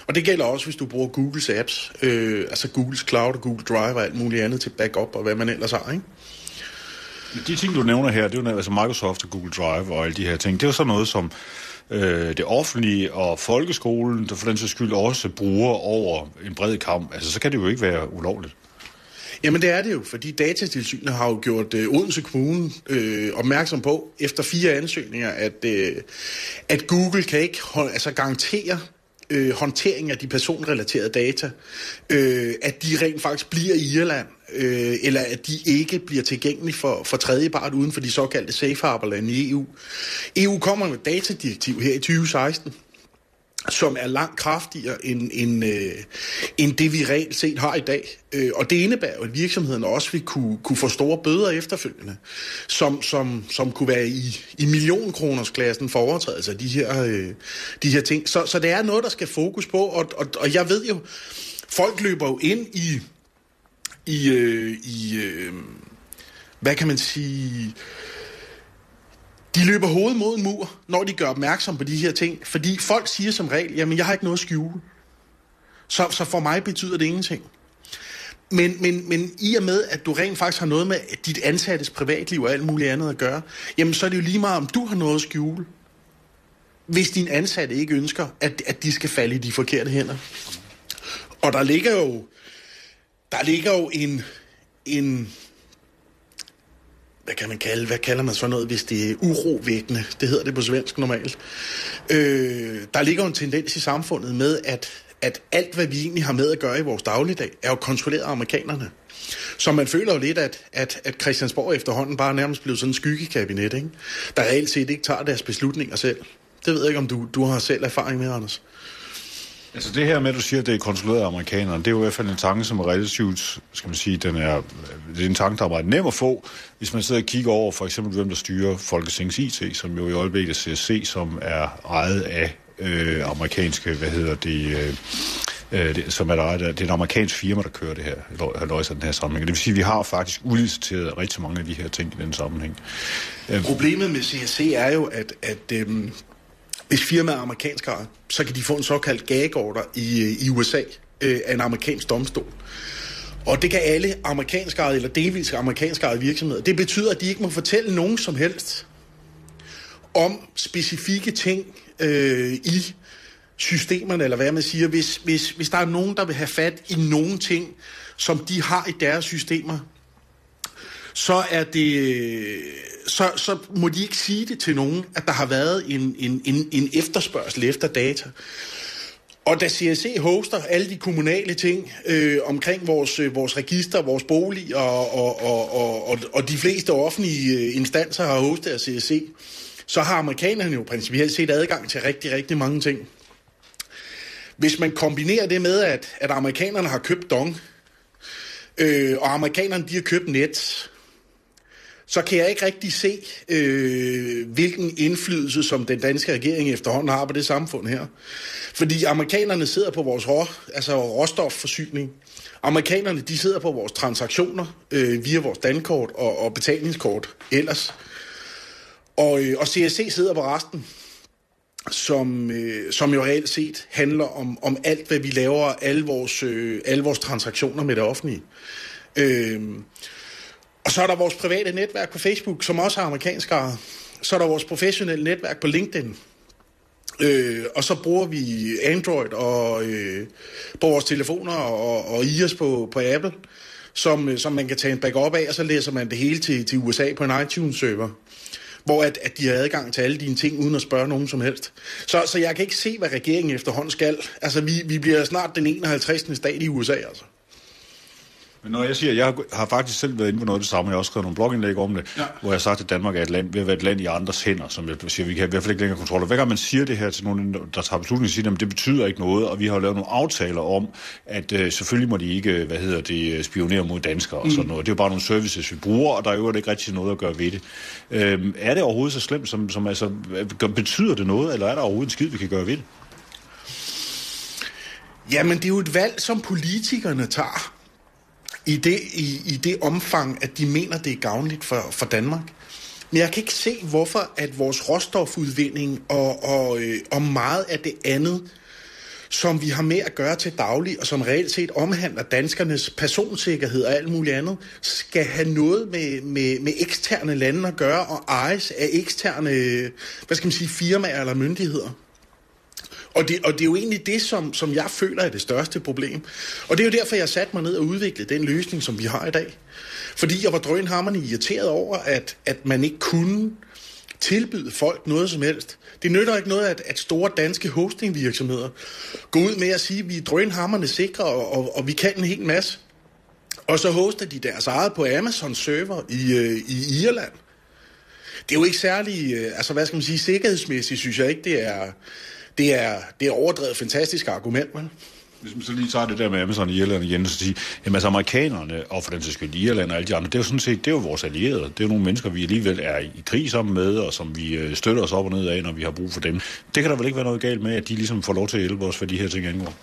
Og det gælder også, hvis du bruger Googles apps, øh, altså Googles Cloud og Google Drive og alt muligt andet til backup og hvad man ellers har, ikke? De ting, du nævner her, det er jo altså Microsoft og Google Drive og alle de her ting. Det er jo sådan noget, som øh, det offentlige og folkeskolen, der for den sags skyld også bruger over en bred kamp. Altså, så kan det jo ikke være ulovligt. Jamen det er det jo, fordi Datatilsynet har jo gjort øh, Odense Kommune øh, opmærksom på, efter fire ansøgninger, at, øh, at Google kan ikke altså garantere øh, håndtering af de personrelaterede data, øh, at de rent faktisk bliver i Irland, øh, eller at de ikke bliver tilgængelige for, for tredjepart uden for de såkaldte safe harbor-lande i E U. E U kommer med et datadirektiv her i tyve seksten, som er langt kraftigere end, end, øh, end det, vi reelt set har i dag. Øh, og det indebærer jo, at virksomhederne også vil kunne, kunne få store bøder efterfølgende, som, som, som kunne være i, i millionkronersklassen for overtrædelse af de her, øh, de her ting. Så, så det er noget, der skal fokus på, og, og, og jeg ved jo, folk løber jo ind i, i, øh, i øh, hvad kan man sige... De løber hovedet mod en mur, når de gør opmærksom på de her ting. Fordi folk siger som regel, jamen jeg har ikke noget at skjule. Så, så for mig betyder det ingenting. Men, men, men i og med, at du rent faktisk har noget med dit ansattes privatliv og alt muligt andet at gøre, jamen så er det jo lige meget, om du har noget at skjule. Hvis din ansatte ikke ønsker, at, at de skal falde i de forkerte hænder. Og der ligger jo, der ligger jo en... en Hvad kan man kalde? Hvad kalder man så noget, hvis det er urovækkende? Det hedder det på svensk normalt. Øh, der ligger en tendens i samfundet med, at, at alt, hvad vi egentlig har med at gøre i vores dagligdag, er jo kontrolleret af amerikanerne. Så man føler jo lidt, at, at, at Christiansborg efterhånden bare nærmest blev sådan en skyggekabinet, ikke? Der reelt set ikke tager deres beslutninger selv. Det ved jeg ikke, om du, du har selv erfaring med, Anders. Altså det her med, at du siger, at det er kontrolleret af amerikanerne, det er jo i hvert fald en tanke, som er relativt, skal man sige, den er, det er en tanke, der er meget nem at få, hvis man sidder og kigger over, for eksempel hvem der styrer Folketingets I T, som jo i øjeblikket er C S C, som er ejet af øh, amerikanske, hvad hedder det, øh, det som er ejet af, det er en amerikansk firma, der kører det her, har løjser den her sammenhæng. Det vil sige, at vi har faktisk udliciteret rigtig mange af de her ting i den sammenhæng. Problemet med C S C er jo, at, at øh, hvis firmaet er amerikansk ejet, så kan de få en såkaldt gag-order i, i U S A øh, af en amerikansk domstol. Og det kan alle amerikansk ejede eller delvis amerikansk ejede virksomheder. Det betyder, at de ikke må fortælle nogen som helst om specifikke ting øh, i systemerne, eller hvad man siger. Hvis, hvis, hvis der er nogen, der vil have fat i nogle ting, som de har i deres systemer, så er det, så, så må de ikke sige det til nogen, at der har været en, en, en, en efterspørgsel efter data. Og da C S C hoster alle de kommunale ting øh, omkring vores, øh, vores register, vores bolig og, og, og, og, og, og de fleste offentlige instanser har hostet af C S C, så har amerikanerne jo principielt set adgang til rigtig, rigtig mange ting. Hvis man kombinerer det med, at, at amerikanerne har købt Dong, øh, og amerikanerne de har købt Net, så kan jeg ikke rigtig se, øh, hvilken indflydelse, som den danske regering efterhånden har på det samfund her. Fordi amerikanerne sidder på vores rå, altså råstofforsyning. Amerikanerne de sidder på vores transaktioner øh, via vores dankort og, og betalingskort ellers. Og, øh, og C S C sidder på resten, som, øh, som jo reelt set handler om, om alt, hvad vi laver, alle vores, øh, alle vores transaktioner med det offentlige. Øh, Og så er der vores private netværk på Facebook, som også har amerikansk ejet. Så er der vores professionelle netværk på LinkedIn. Øh, og så bruger vi Android og, øh, på vores telefoner og, og I O S på, på Apple, som, som man kan tage en backup af, og så læser man det hele til, til U S A på en iTunes-server, hvor at, at de har adgang til alle dine ting, uden at spørge nogen som helst. Så, så jeg kan ikke se, hvad regeringen efterhånden skal. Altså, vi, vi bliver snart den enoghalvtredsende stat i U S A, altså. Men når jeg siger, jeg har faktisk selv været inde på noget af det samme, jeg har også skrevet nogle blogindlæg om det, ja. Hvor jeg har sagt, at Danmark er et land, ved at være et land i andres hænder, som jeg siger, vi kan i hvert fald ikke længere kontrol. Og hver gang man siger det her til nogen, der tager beslutningen, siger, at det betyder ikke noget, og vi har jo lavet nogle aftaler om, at øh, selvfølgelig må de ikke, hvad hedder det, spionere mod danskere og sådan noget. Det er jo bare nogle services, vi bruger, og der er jo ikke rigtig noget at gøre ved det. Øhm, er det overhovedet så slemt, som, som altså, betyder det noget, eller er der overhovedet en skid, vi kan gøre ved det? Jamen, det er jo et valg, som politikerne tager. I det, i, i det omfang, at de mener, det er gavnligt for, for Danmark. Men jeg kan ikke se, hvorfor at vores råstofudvinding og, og, øh, og meget af det andet, som vi har med at gøre til daglig, og som reelt set omhandler danskernes personsikkerhed og alt muligt andet, skal have noget med, med, med eksterne lande at gøre, og ejes af eksterne, hvad skal man sige, firmaer eller myndigheder. Og det, og det er jo egentlig det, som, som jeg føler er det største problem. Og det er jo derfor, jeg satte mig ned og udviklede den løsning, som vi har i dag. Fordi jeg var drønhamrende irriteret over, at, at man ikke kunne tilbyde folk noget som helst. Det nytter ikke noget, at, at store danske hostingvirksomheder går ud med at sige, at vi er drønhamrende sikre, og, og, og vi kan en hel masse. Og så hoster de deres eget på Amazon server i, øh, i Irland. Det er jo ikke særlig, øh, altså hvad skal man sige, sikkerhedsmæssigt, synes jeg ikke, det er, det er, det er overdrevet fantastisk argument, man. Hvis man så lige tager det der med Amazon i Irland igen, så siger, jamen altså amerikanerne, og for den sags skyld Irland og alle de andre, det er jo sådan set, det er jo vores allierede. Det er jo nogle mennesker, vi alligevel er i krig sammen med, og som vi støtter os op og ned af, når vi har brug for dem. Det kan der vel ikke være noget galt med, at de ligesom får lov til at hjælpe os, hvad de her ting angår?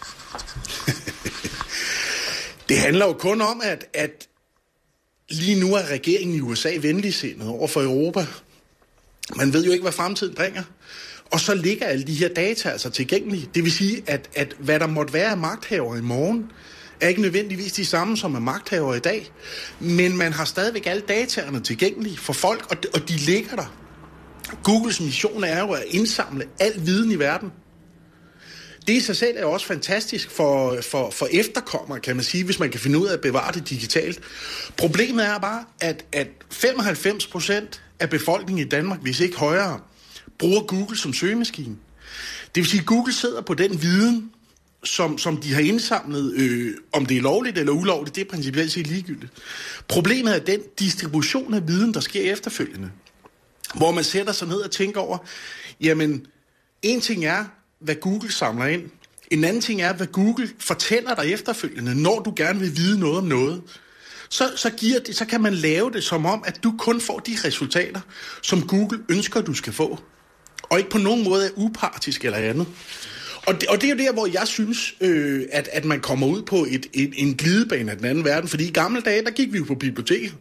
Det handler jo kun om, at, at lige nu er regeringen i U S A venligsindet over for Europa. Man ved jo ikke, hvad fremtiden bringer. Og så ligger alle de her data altså tilgængelige. Det vil sige, at, at hvad der måtte være af magthavere i morgen, er ikke nødvendigvis de samme som er magthavere i dag. Men man har stadigvæk alle dataerne tilgængelige for folk, og de, og de ligger der. Googles mission er jo at indsamle al viden i verden. Det i sig selv er også fantastisk for, for, for efterkommere, kan man sige, hvis man kan finde ud af at bevare det digitalt. Problemet er bare, at, at femoghalvfems procent af befolkningen i Danmark, hvis ikke højere, bruger Google som søgemaskine. Det vil sige, at Google sidder på den viden, som, som de har indsamlet, øh, om det er lovligt eller ulovligt, det er principielt set ligegyldigt. Problemet er den distribution af viden, der sker efterfølgende, hvor man sætter sig ned og tænker over, jamen, en ting er, hvad Google samler ind. En anden ting er, hvad Google fortæller dig efterfølgende, når du gerne vil vide noget om noget. Så, så, giver det, så kan man lave det som om, at du kun får de resultater, som Google ønsker, du skal få. Og ikke på nogen måde er upartisk eller andet. Og det, og det er jo der, hvor jeg synes, øh, at, at man kommer ud på et, et, en glidebane af den anden verden. Fordi i gamle dage, der gik vi jo på biblioteket.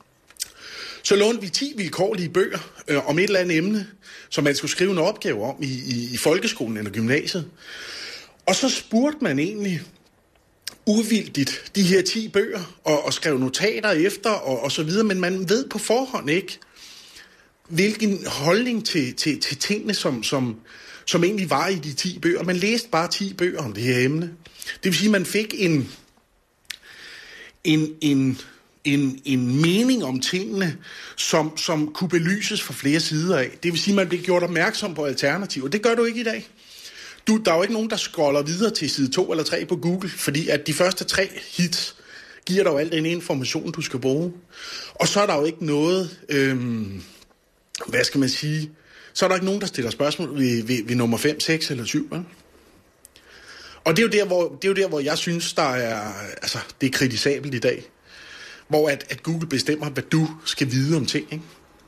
Så lånte vi ti vilkårlige bøger øh, om et eller andet emne, som man skulle skrive en opgave om i, i, i folkeskolen eller gymnasiet. Og så spurgte man egentlig uvildigt de her ti bøger, og, og skrev notater efter, og, og så videre. Men man ved på forhånd ikke, hvilken holdning til, til, til tingene, som, som, som egentlig var i de ti bøger. Man læste bare ti bøger om det her emne. Det vil sige, at man fik en, en, en, en, en mening om tingene, som, som kunne belyses fra flere sider af. Det vil sige, at man blev gjort opmærksom på alternativer. Det gør du ikke i dag. Du, der er jo ikke nogen, der scroller videre til side to eller tre på Google, fordi at de første tre hits giver dig jo al den information, du skal bruge. Og så er der jo ikke noget... Øhm, hvad skal man sige, så er der ikke nogen, der stiller spørgsmål ved, ved, ved nummer fem, seks eller syv. Ja? Og det er, jo der, hvor, det er jo der, hvor jeg synes, der er, altså, det er kritisabelt i dag. Hvor at, at Google bestemmer, hvad du skal vide om ting. Ikke?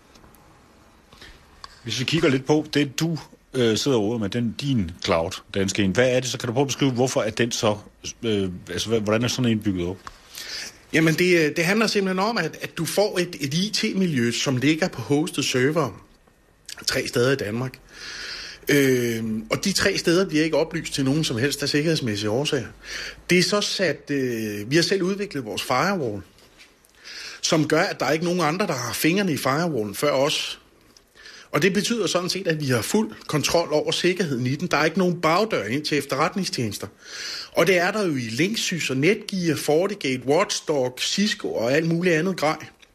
Hvis vi kigger lidt på det, du øh, sidder over med, den din cloud, danske en, hvad er det, så kan du prøve at beskrive, hvorfor er den så, øh, altså hvordan er sådan en bygget op? Jamen, det, det handler simpelthen om, at, at du får et, et I T-miljø, som ligger på hosted server tre steder i Danmark. Øh, og de tre steder bliver ikke oplyst til nogen som helst af sikkerhedsmæssige årsager. Det er så sat... Øh, vi har selv udviklet vores firewall, som gør, at der er ikke nogen andre, der har fingrene i firewallen før os. Og det betyder sådan set, at vi har fuld kontrol over sikkerheden i den. Der er ikke nogen bagdør ind til efterretningstjenester. Og det er der jo i Linksys og Netgear, FortiGate, Watchdog, Cisco og alt muligt andet grej.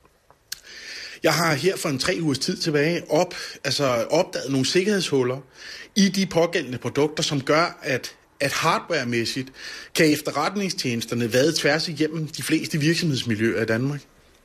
Jeg har her for en tre ugers tid tilbage op, altså opdaget nogle sikkerhedshuller i de pågældende produkter, som gør, at, at hardwaremæssigt kan efterretningstjenesterne vade tværs igennem de fleste virksomhedsmiljøer i Danmark.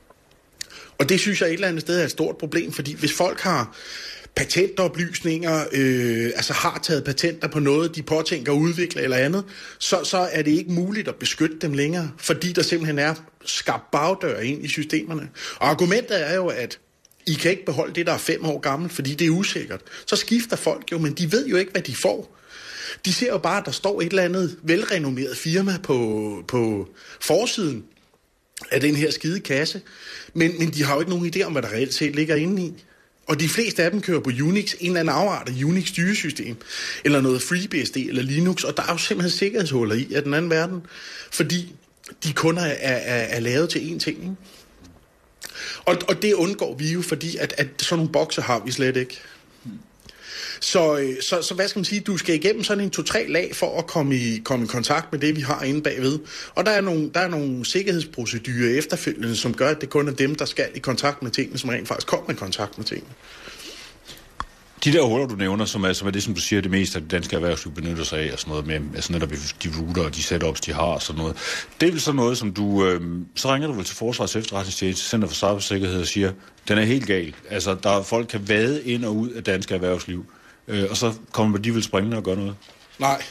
Og det synes jeg et eller andet sted er et stort problem, fordi hvis folk har patentoplysninger, øh, altså har taget patenter på noget, de påtænker at udvikle eller andet, så, så er det ikke muligt at beskytte dem længere, fordi der simpelthen er skabt bagdør ind i systemerne. Og argumentet er jo, at I kan ikke beholde det, der er fem år gammelt, fordi det er usikkert. Så skifter folk jo, men de ved jo ikke, hvad de får. De ser jo bare, at der står et eller andet velrenommeret firma på, på forsiden af den her skide kasse, men, men de har jo ikke nogen idé om, hvad der reelt set ligger inde i. Og de fleste af dem kører på Unix, en eller anden afart af Unix styresystem, eller noget FreeBSD eller Linux, og der er jo simpelthen sikkerhedshuller i af den anden verden, fordi de kun er, er, er lavet til én ting, ikke? Og, og det undgår vi jo, fordi at, at sådan nogle bokser har vi slet ikke. Så, så, så hvad skal man sige, du skal igennem sådan en to-tre lag for at komme i, komme i kontakt med det, vi har inde bagved. Og der er nogle, der er nogle sikkerhedsprocedurer efterfølgende, som gør, at det kun er dem, der skal i kontakt med tingene, som rent faktisk kommer i kontakt med tingene. De der huller, du nævner, som er, som er det, som du siger, det meste af det danske erhvervsliv benytter sig af, og sådan noget med altså netop de router og de setups, de har og sådan noget. Det er vel sådan noget, som du... Øh, så ringer du vel til Forsvarets Efterretningstjeneste, Center for Cybersikkerhed og siger, den er helt gal. Altså, der folk kan vade ind og ud af danske erhvervsliv, øh, og så kommer de vel springende og gør noget? Nej,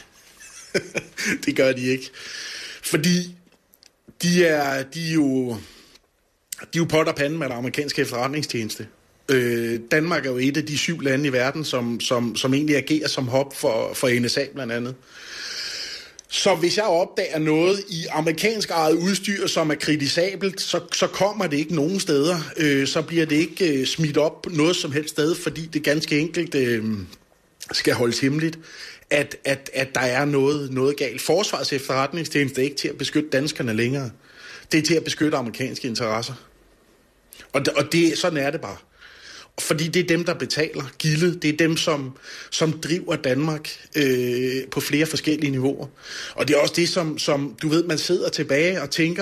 det gør de ikke. Fordi de er, de er jo... De er jo pot og pande med den amerikanske efterretningstjeneste. Øh, Danmark er jo et af de syv lande i verden, som, som, som egentlig agerer som hub for, for N S A blandt andet. Så hvis jeg opdager noget i amerikansk eget udstyr, som er kritisabelt, så, så kommer det ikke nogen steder. Øh, så bliver det ikke øh, smidt op noget som helst sted, fordi det ganske enkelt øh, skal holdes hemmeligt, at, at, at der er noget, noget galt. Forsvarets Efterretningstjeneste er ikke til at beskytte danskerne længere. Det er til at beskytte amerikanske interesser. Og, og det, sådan er det bare. Fordi det er dem, der betaler gildet. Det er dem, som, som driver Danmark øh, på flere forskellige niveauer. Og det er også det, som, som du ved, man sidder tilbage og tænker,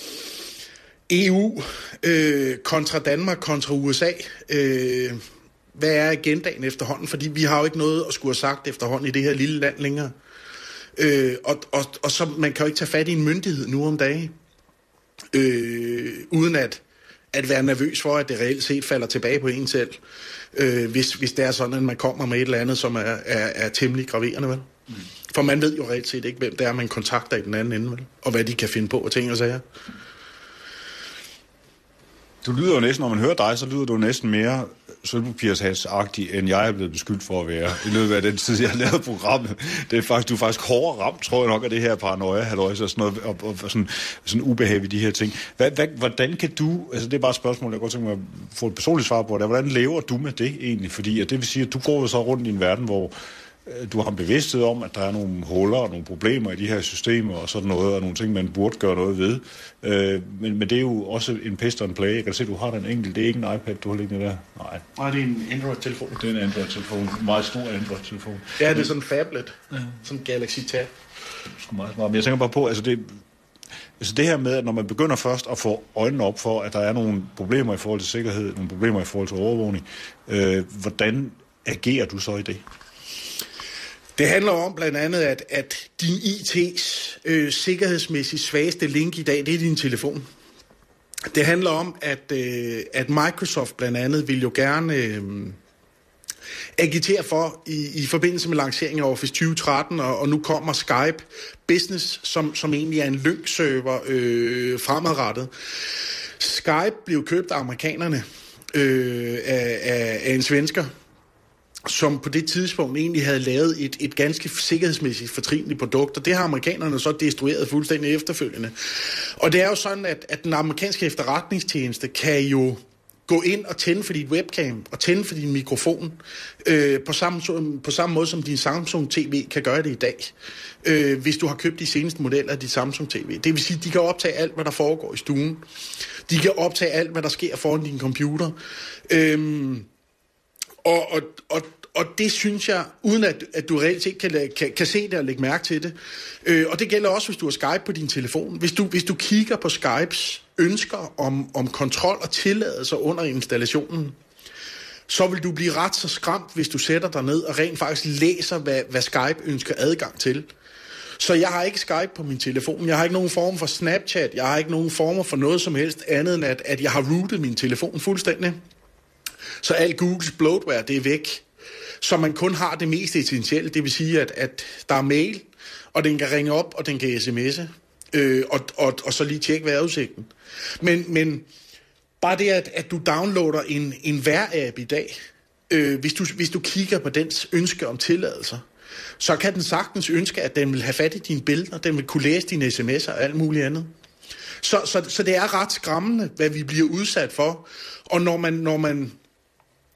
E U øh, kontra Danmark kontra U S A. Øh, hvad er agendaen efterhånden? Fordi vi har jo ikke noget at skulle have sagt efterhånden i det her lille land længere. Øh, og, og, og så man kan jo ikke tage fat i en myndighed nu om dagen, øh, uden at at være nervøs for, at det reelt set falder tilbage på en selv, øh, hvis, hvis det er sådan, at man kommer med et eller andet, som er, er, er temmelig graverende, vel? Mm. For man ved jo reelt set ikke, hvem det er, man kontakter i den anden ende, vel? Og hvad de kan finde på, og ting og sager. Du lyder jo næsten, når man hører dig, så lyder du næsten mere sølvpapirshatsagtig, end jeg er blevet beskyldt for at være i løbet af den tid, jeg har lavet programmet. Det er faktisk, du er faktisk hårdere ramt, tror jeg nok, af det her paranoia, halløjse og sådan noget, og, og sådan, sådan ubehag ved de her ting. Hvad, hvad, hvordan kan du, altså det er bare et spørgsmål, jeg godt tænker mig at få et personligt svar på det, hvordan lever du med det egentlig? Fordi at det vil sige, at du går jo så rundt i en verden, hvor du har en bevidsthed om, at der er nogle huller og nogle problemer i de her systemer og sådan noget, og nogle ting, man burde gøre noget ved. Øh, men, men det er jo også en pest og en plage. Jeg kan se, at du har den enkelt. Det er ikke en iPad, du har liggende der. Nej. Nej, det er en Android-telefon. Det er en Android-telefon. En meget stor Android-telefon. Ja, det er sådan en phablet. Ja. Sådan en Galaxy Tab. Meget smart. Men jeg tænker bare på, altså det, altså det her med, at når man begynder først at få øjnene op for, at der er nogle problemer i forhold til sikkerhed, nogle problemer i forhold til overvågning, øh, hvordan agerer du så i det? Det handler om blandt andet, at, at din I T's øh, sikkerhedsmæssigt svageste link i dag, det er din telefon. Det handler om, at, øh, at Microsoft blandt andet vil jo gerne øh, agitere for i, i forbindelse med lanceringen af Office tyve tretten, og, og nu kommer Skype Business, som, som egentlig er en link-server øh, fremadrettet. Skype blev købt af amerikanerne øh, af, af, af en svensker, som på det tidspunkt egentlig havde lavet et, et ganske sikkerhedsmæssigt fortrinligt produkt, og det har amerikanerne så destrueret fuldstændig efterfølgende. Og det er jo sådan, at, at den amerikanske efterretningstjeneste kan jo gå ind og tænde for dit webcam og tænde for din mikrofon øh, på, samme, på samme måde, som din Samsung T V kan gøre det i dag, øh, hvis du har købt de seneste modeller af dit Samsung T V. Det vil sige, at de kan optage alt, hvad der foregår i stuen. De kan optage alt, hvad der sker foran din computer. Øh, Og, og, og, og det synes jeg, uden at, at du reelt set kan, kan, kan se det og lægge mærke til det. Øh, og det gælder også, hvis du har Skype på din telefon. Hvis du, hvis du kigger på Skypes ønsker om, om kontrol og tilladelser under installationen, så vil du blive ret så skræmt, hvis du sætter dig ned og rent faktisk læser, hvad, hvad Skype ønsker adgang til. Så jeg har ikke Skype på min telefon. Jeg har ikke nogen form for Snapchat. Jeg har ikke nogen former for noget som helst andet, end at, at jeg har routet min telefon fuldstændig. Så alt Googles bloatware, det er væk. Så man kun har det mest essentielle. Det vil sige, at, at der er mail, og den kan ringe op, og den kan sms'e. Øh, og, og, og så lige tjekke vejrudsigten. Men, men bare det, at, at du downloader en, en vejr-app i dag, øh, hvis, du, hvis du kigger på dens ønske om tilladelser, så kan den sagtens ønske, at den vil have fat i dine billeder, den vil kunne læse dine sms'er og alt muligt andet. Så, så, så det er ret skræmmende, hvad vi bliver udsat for. Og når man... Når man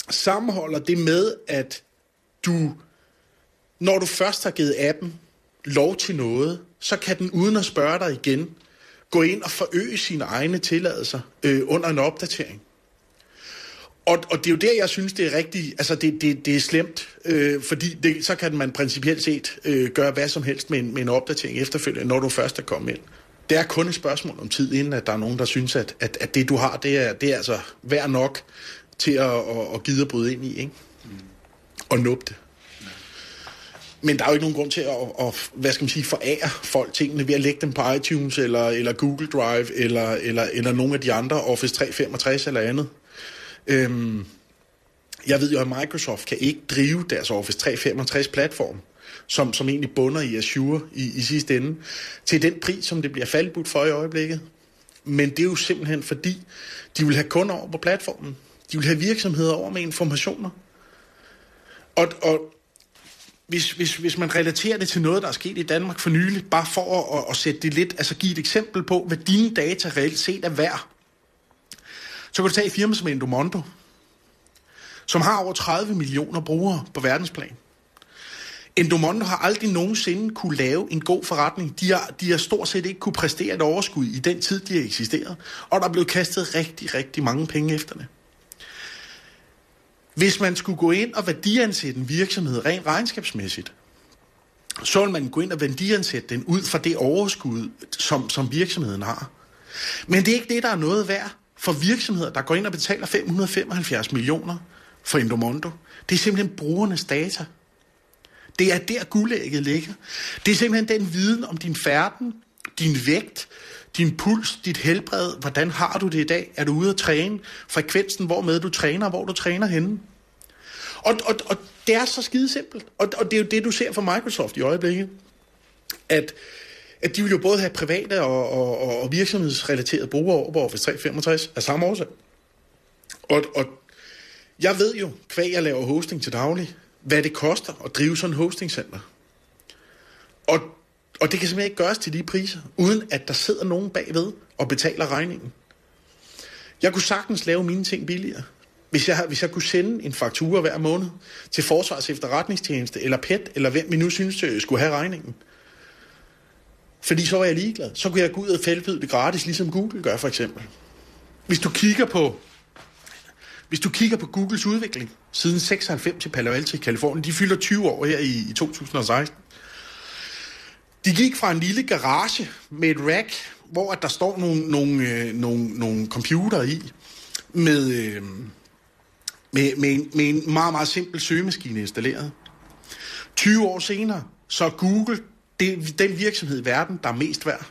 sammenholder det med, at du, når du først har givet appen lov til noget, så kan den uden at spørge dig igen, gå ind og forøge sine egne tilladelser øh, under en opdatering. Og, og det er jo der, jeg synes, det er rigtig, altså det, det, det er slemt, øh, fordi det, så kan man principielt set øh, gøre hvad som helst med en, med en opdatering efterfølgende, når du først er kommet ind. Det er kun et spørgsmål om tid, inden at der er nogen, der synes, at, at, at det, du har, det er, det er altså værd nok til at, at, at gide at bryde ind i, ikke? Mm. Og nuppe det. Men der er jo ikke nogen grund til at, at hvad skal man sige, forære folk tingene ved at lægge dem på iTunes, eller, eller Google Drive, eller, eller, eller nogle af de andre, Office tre femogtres eller andet. Øhm, jeg ved jo, at Microsoft kan ikke drive deres Office tre femogtres-platform, som, som egentlig bunder i Azure i, i sidste ende, til den pris, som det bliver faldbudt for i øjeblikket. Men det er jo simpelthen fordi, de vil have kunder over på platformen. De vil have virksomheder over med informationer. Og, og hvis, hvis, hvis man relaterer det til noget, der er sket i Danmark for nylig, bare for at, at sætte det lidt, altså give et eksempel på, hvad dine data reelt set er værd, så kan du tage et firma som Endomondo, som har over tredive millioner brugere på verdensplan. Endomondo har aldrig nogensinde kunne lave en god forretning. De har, de har stort set ikke kunne præstere et overskud i den tid, de har eksisteret. Og der er blevet kastet rigtig, rigtig mange penge efter det. Hvis man skulle gå ind og værdiansætte en virksomhed rent regnskabsmæssigt, så vil man gå ind og værdiansætte den ud fra det overskud, som, som virksomheden har. Men det er ikke det, der er noget værd for virksomheder, der går ind og betaler fem hundrede og femoghalvfjerds millioner for Endomondo. Det er simpelthen brugernes data. Det er der guldægget ligger. Det er simpelthen den viden om din færden, din vægt, din puls, dit helbred. Hvordan har du det i dag? Er du ude at træne? Frekvensen, hvormed du træner, hvor du træner henne? Og, og, og det er så skide simpelt. Og, og det er jo det, du ser fra Microsoft i øjeblikket. At, at de vil jo både have private og, og, og virksomhedsrelaterede brugere over på Office tre femogtres af samme årsag. Og, og jeg ved jo, hvad jeg laver hosting til daglig, hvad det koster at drive sådan en hostingcenter. Og, og det kan simpelthen ikke gøres til de priser, uden at der sidder nogen bagved og betaler regningen. Jeg kunne sagtens lave mine ting billigere, hvis jeg, hvis jeg kunne sende en faktura hver måned til Forsvars Efterretningstjeneste, eller P E T, eller hvem vi nu synes skulle have regningen. Fordi så var jeg ligeglad. Så kunne jeg gå ud og fældbyde det gratis, ligesom Google gør for eksempel. Hvis du kigger på Hvis du kigger på Googles udvikling siden seksoghalvfems til Palo Alto i Californien, de fylder tyve år her i, i to tusind og seksten. De gik fra en lille garage med et rack, hvor der står nogle, nogle, øh, nogle, nogle computer i, med, øh, med, med, en, med en meget, meget simpel søgemaskine installeret. tyve år senere, så er Google det, den virksomhed i verden, der er mest værd.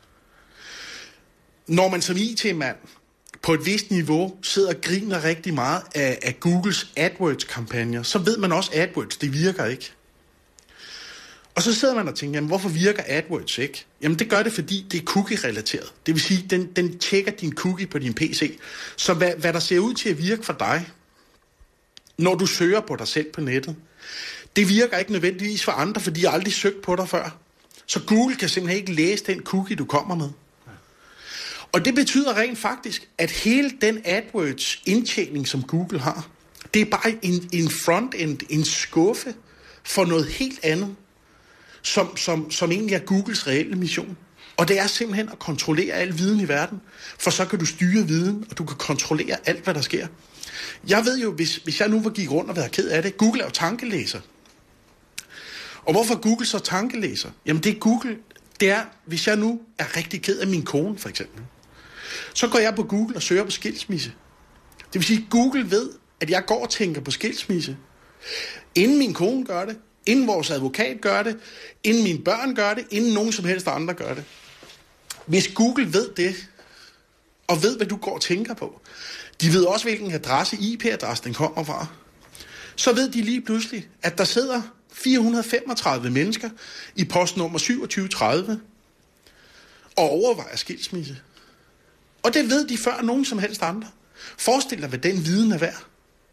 Når man som I T-mand på et vist niveau sidder og griner rigtig meget af, af Googles AdWords-kampagner, så ved man også, at AdWords, det virker ikke. Og så sidder man og tænker, jamen, hvorfor virker AdWords ikke? Jamen, det gør det, fordi det er cookie-relateret. Det vil sige, den, den tjekker din cookie på din P C. Så hvad, hvad der ser ud til at virke for dig, når du søger på dig selv på nettet, det virker ikke nødvendigvis for andre, fordi de har aldrig søgt på dig før. Så Google kan simpelthen ikke læse den cookie, du kommer med. Og det betyder rent faktisk, at hele den AdWords-indtjening, som Google har, det er bare en, en front-end, en skuffe for noget helt andet, som, som, som egentlig er Googles reelle mission. Og det er simpelthen at kontrollere al viden i verden, for så kan du styre viden, og du kan kontrollere alt, hvad der sker. Jeg ved jo, hvis, hvis jeg nu var gik rundt og være ked af det, Google er jo tankelæser. Og hvorfor er Google så tankelæser? Jamen det er Google, det er, hvis jeg nu er rigtig ked af min kone, for eksempel, så går jeg på Google og søger på skilsmisse. Det vil sige, at Google ved, at jeg går og tænker på skilsmisse. Inden min kone gør det, inden vores advokat gør det, inden mine børn gør det, inden nogen som helst andre gør det. Hvis Google ved det, og ved, hvad du går og tænker på, de ved også, hvilken adresse, I P-adresse den kommer fra, så ved de lige pludselig, at der sidder fire hundrede og femogtredive mennesker i postnummer syvogtyve tredive og overvejer skilsmisse. Og det ved de før nogen som helst andre. Forestil dig, hvad den viden er værd.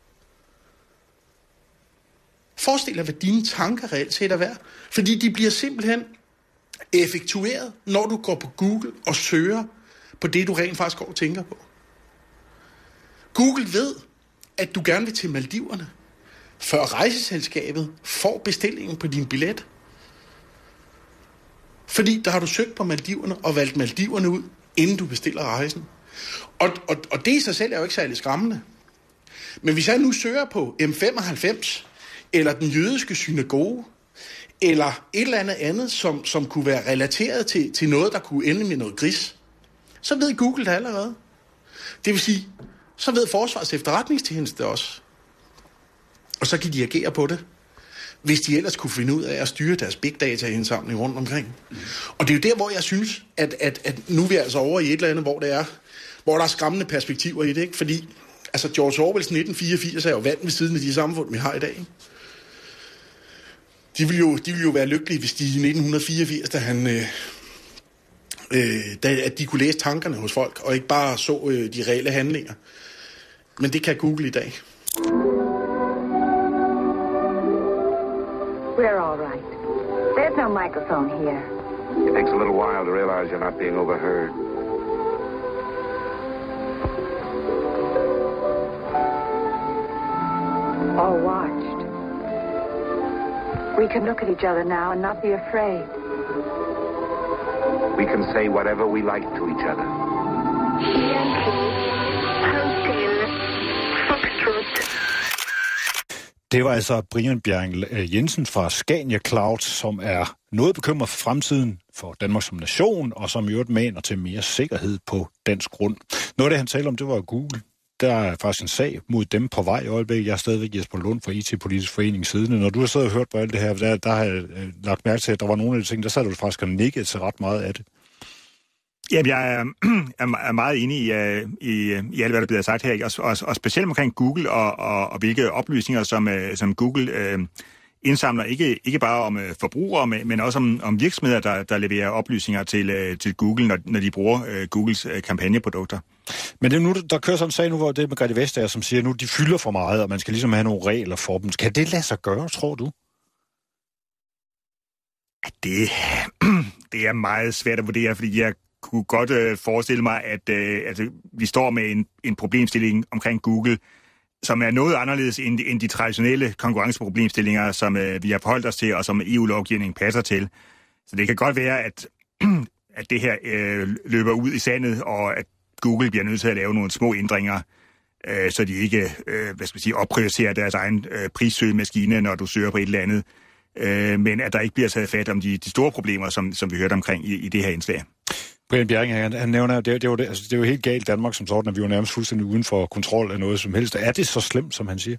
Forestil dig, hvad dine tanker reelt set er værd. Fordi de bliver simpelthen effektueret, når du går på Google og søger på det, du rent faktisk går og tænker på. Google ved, at du gerne vil til Maldiverne, før rejseselskabet får bestillingen på din billet. Fordi der har du søgt på Maldiverne og valgt Maldiverne ud, inden du bestiller rejsen. Og, og, og det i sig selv er jo ikke særlig skræmmende. Men hvis jeg nu søger på M femoghalvfems, eller den jødiske synagoge, eller et eller andet andet, som, som kunne være relateret til, til noget, der kunne ende med noget gris, så ved Google det allerede. Det vil sige, så ved Forsvarets Efterretningstjeneste også. Og så kan de agere på det, hvis de ellers kunne finde ud af at styre deres big data-indsamling rundt omkring. Mm. Og det er jo der, hvor jeg synes, at, at, at nu er vi altså over i et eller andet, hvor, det er, hvor der er skræmmende perspektiver i det, ikke? Fordi altså George Orwells nitten fireogfirs er jo vand ved siden af de samfund, vi har i dag. Ikke? De ville jo, de ville jo være lykkelige, hvis de i nitten fireogfirs, da han... Øh, øh, da, at de kunne læse tankerne hos folk, og ikke bare så øh, de reelle handlinger. Men det kan Google i dag. We're all right. There's no microphone here. It takes a little while to realize you're not being overheard. Or watched. We can look at each other now and not be afraid. We can say whatever we like to each other. Det var altså Brian Bjerring Jensen fra Scania Cloud, som er noget bekymret for fremtiden for Danmark som nation, og som i øvrigt maner til mere sikkerhed på dansk grund. Noget af det, han talte om, det var Google. Der er faktisk en sag mod dem på vej i øjeblikket. Jeg er stadigvæk Jesper Lund fra I T-Politisk Forening siden. Når du har siddet og hørt på alt det her, der, der har jeg lagt mærke til, at der var nogle af de ting, der sad du faktisk og nikkede til ret meget af det. Jamen, jeg er, er meget enig i, i, i alt, hvad der bliver sagt her, ikke? Og, og, og specielt omkring Google og, og, og hvilke oplysninger, som, som Google øh, indsamler, ikke, ikke bare om øh, forbrugere, men også om, om virksomheder, der, der leverer oplysninger til, øh, til Google, når, når de bruger øh, Googles øh, kampagneprodukter. Men det er nu, der kører sådan en sag nu, hvor det er med Grete Vestager, som siger, at nu de fylder for meget, og man skal ligesom have nogle regler for dem. Kan det lade sig gøre, tror du? Det, det er meget svært at vurdere, fordi jeg kunne godt øh, forestille mig, at øh, altså, vi står med en, en problemstilling omkring Google, som er noget anderledes end, end de traditionelle konkurrenceproblemstillinger, som øh, vi har forholdt os til, og som E U-lovgivningen passer til. Så det kan godt være, at, at det her øh, løber ud i sandet, og at Google bliver nødt til at lave nogle små ændringer, øh, så de ikke øh, hvad skal man sige, opprioriterer deres egen øh, prissøgemaskine, når du søger på et eller andet. Øh, men at der ikke bliver taget fat om de, de store problemer, som, som vi hørte omkring i, i det her indslag. Brian Bjerring, han, han nævner, det, det, er jo det, altså, det er jo helt galt Danmark som sådan, at vi er jo nærmest fuldstændig uden for kontrol af noget som helst. Er det så slemt, som han siger?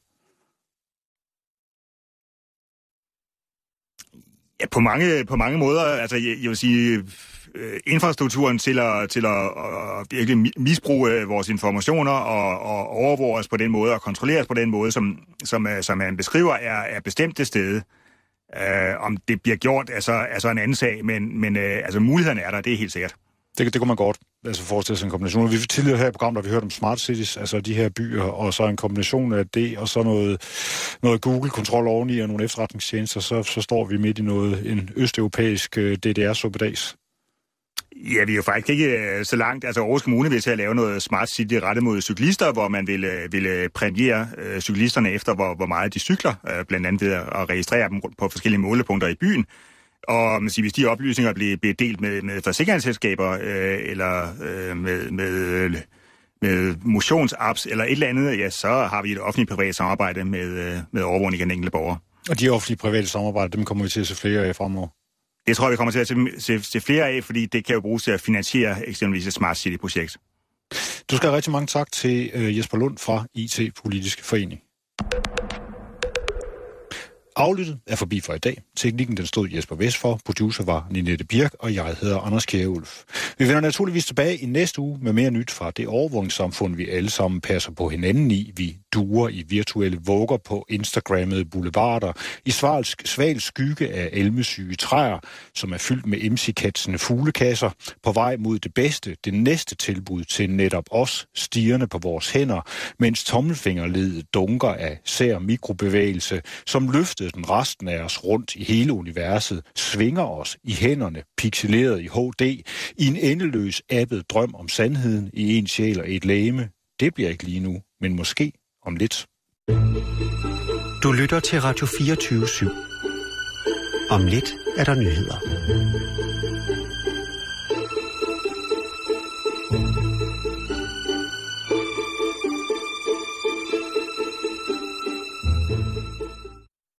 Ja, på mange, på mange måder. Altså, jeg, jeg vil sige, øh, infrastrukturen til at, til at, at virkelig misbruge vores informationer og, og overvåge os på den måde og kontrollere os på den måde, som, som, som han beskriver, er, er bestemt til stede. Uh, om det bliver gjort, er så, er så en anden sag, men, men uh, altså, mulighederne er der, det er helt sikkert. Det, det kunne man godt altså forestille sig en kombination. Vi tidligere her i programmet, der vi hørt om smart cities, altså de her byer, og så en kombination af det, og så noget, noget Google-kontrol oveni og nogle efterretningstjenester, så, så står vi midt i noget, en østeuropæisk D D R-suppedags. Ja, vi er jo faktisk ikke så langt. Altså Aarhus Kommune vil til at lave noget smart city rettet mod cyklister, hvor man vil, vil præmiere øh, cyklisterne efter, hvor, hvor meget de cykler, øh, blandt andet ved at registrere dem på forskellige målepunkter i byen. Og man siger, hvis de oplysninger bliver, bliver delt med, med forsikringsselskaber øh, eller øh, med, med, med motionsapps eller et eller andet, ja, så har vi et offentligt-privat samarbejde med, med overvågning af den enkelte borger. Og de offentlige-private samarbejder, dem kommer vi til at se flere af fremover? Det tror jeg, vi kommer til at se, se, se flere af, fordi det kan jo bruges til at finansiere eksempelvis et Smart City-projekt. Du skal have rigtig mange tak til uh, Jesper Lund fra I T-Politisk Forening. Aflyttet er forbi for i dag. Teknikken den stod Jesper Vest for, producer var Ninette Birk, og jeg hedder Anders Kjærulf. Vi vender naturligvis tilbage i næste uge med mere nyt fra det overvågningssamfund, vi alle sammen passer på hinanden i. Vi duer i virtuelle vugger på Instagrammede boulevarder, i sval skygge af elmesyge træer, som er fyldt med emsikatsende fuglekasser, på vej mod det bedste, det næste tilbud til netop os, stirrende på vores hænder, mens tommelfingerledet dunker af sær mikrobevægelse, som løftede den resten af os rundt i hele universet, svinger os i hænderne, pixeleret i H D, i en endeløs appet drøm om sandheden i en sjæl og et legeme. Det bliver ikke lige nu, men måske om lidt. Du lytter til Radio fireogtyve syv. Om lidt er der nyheder.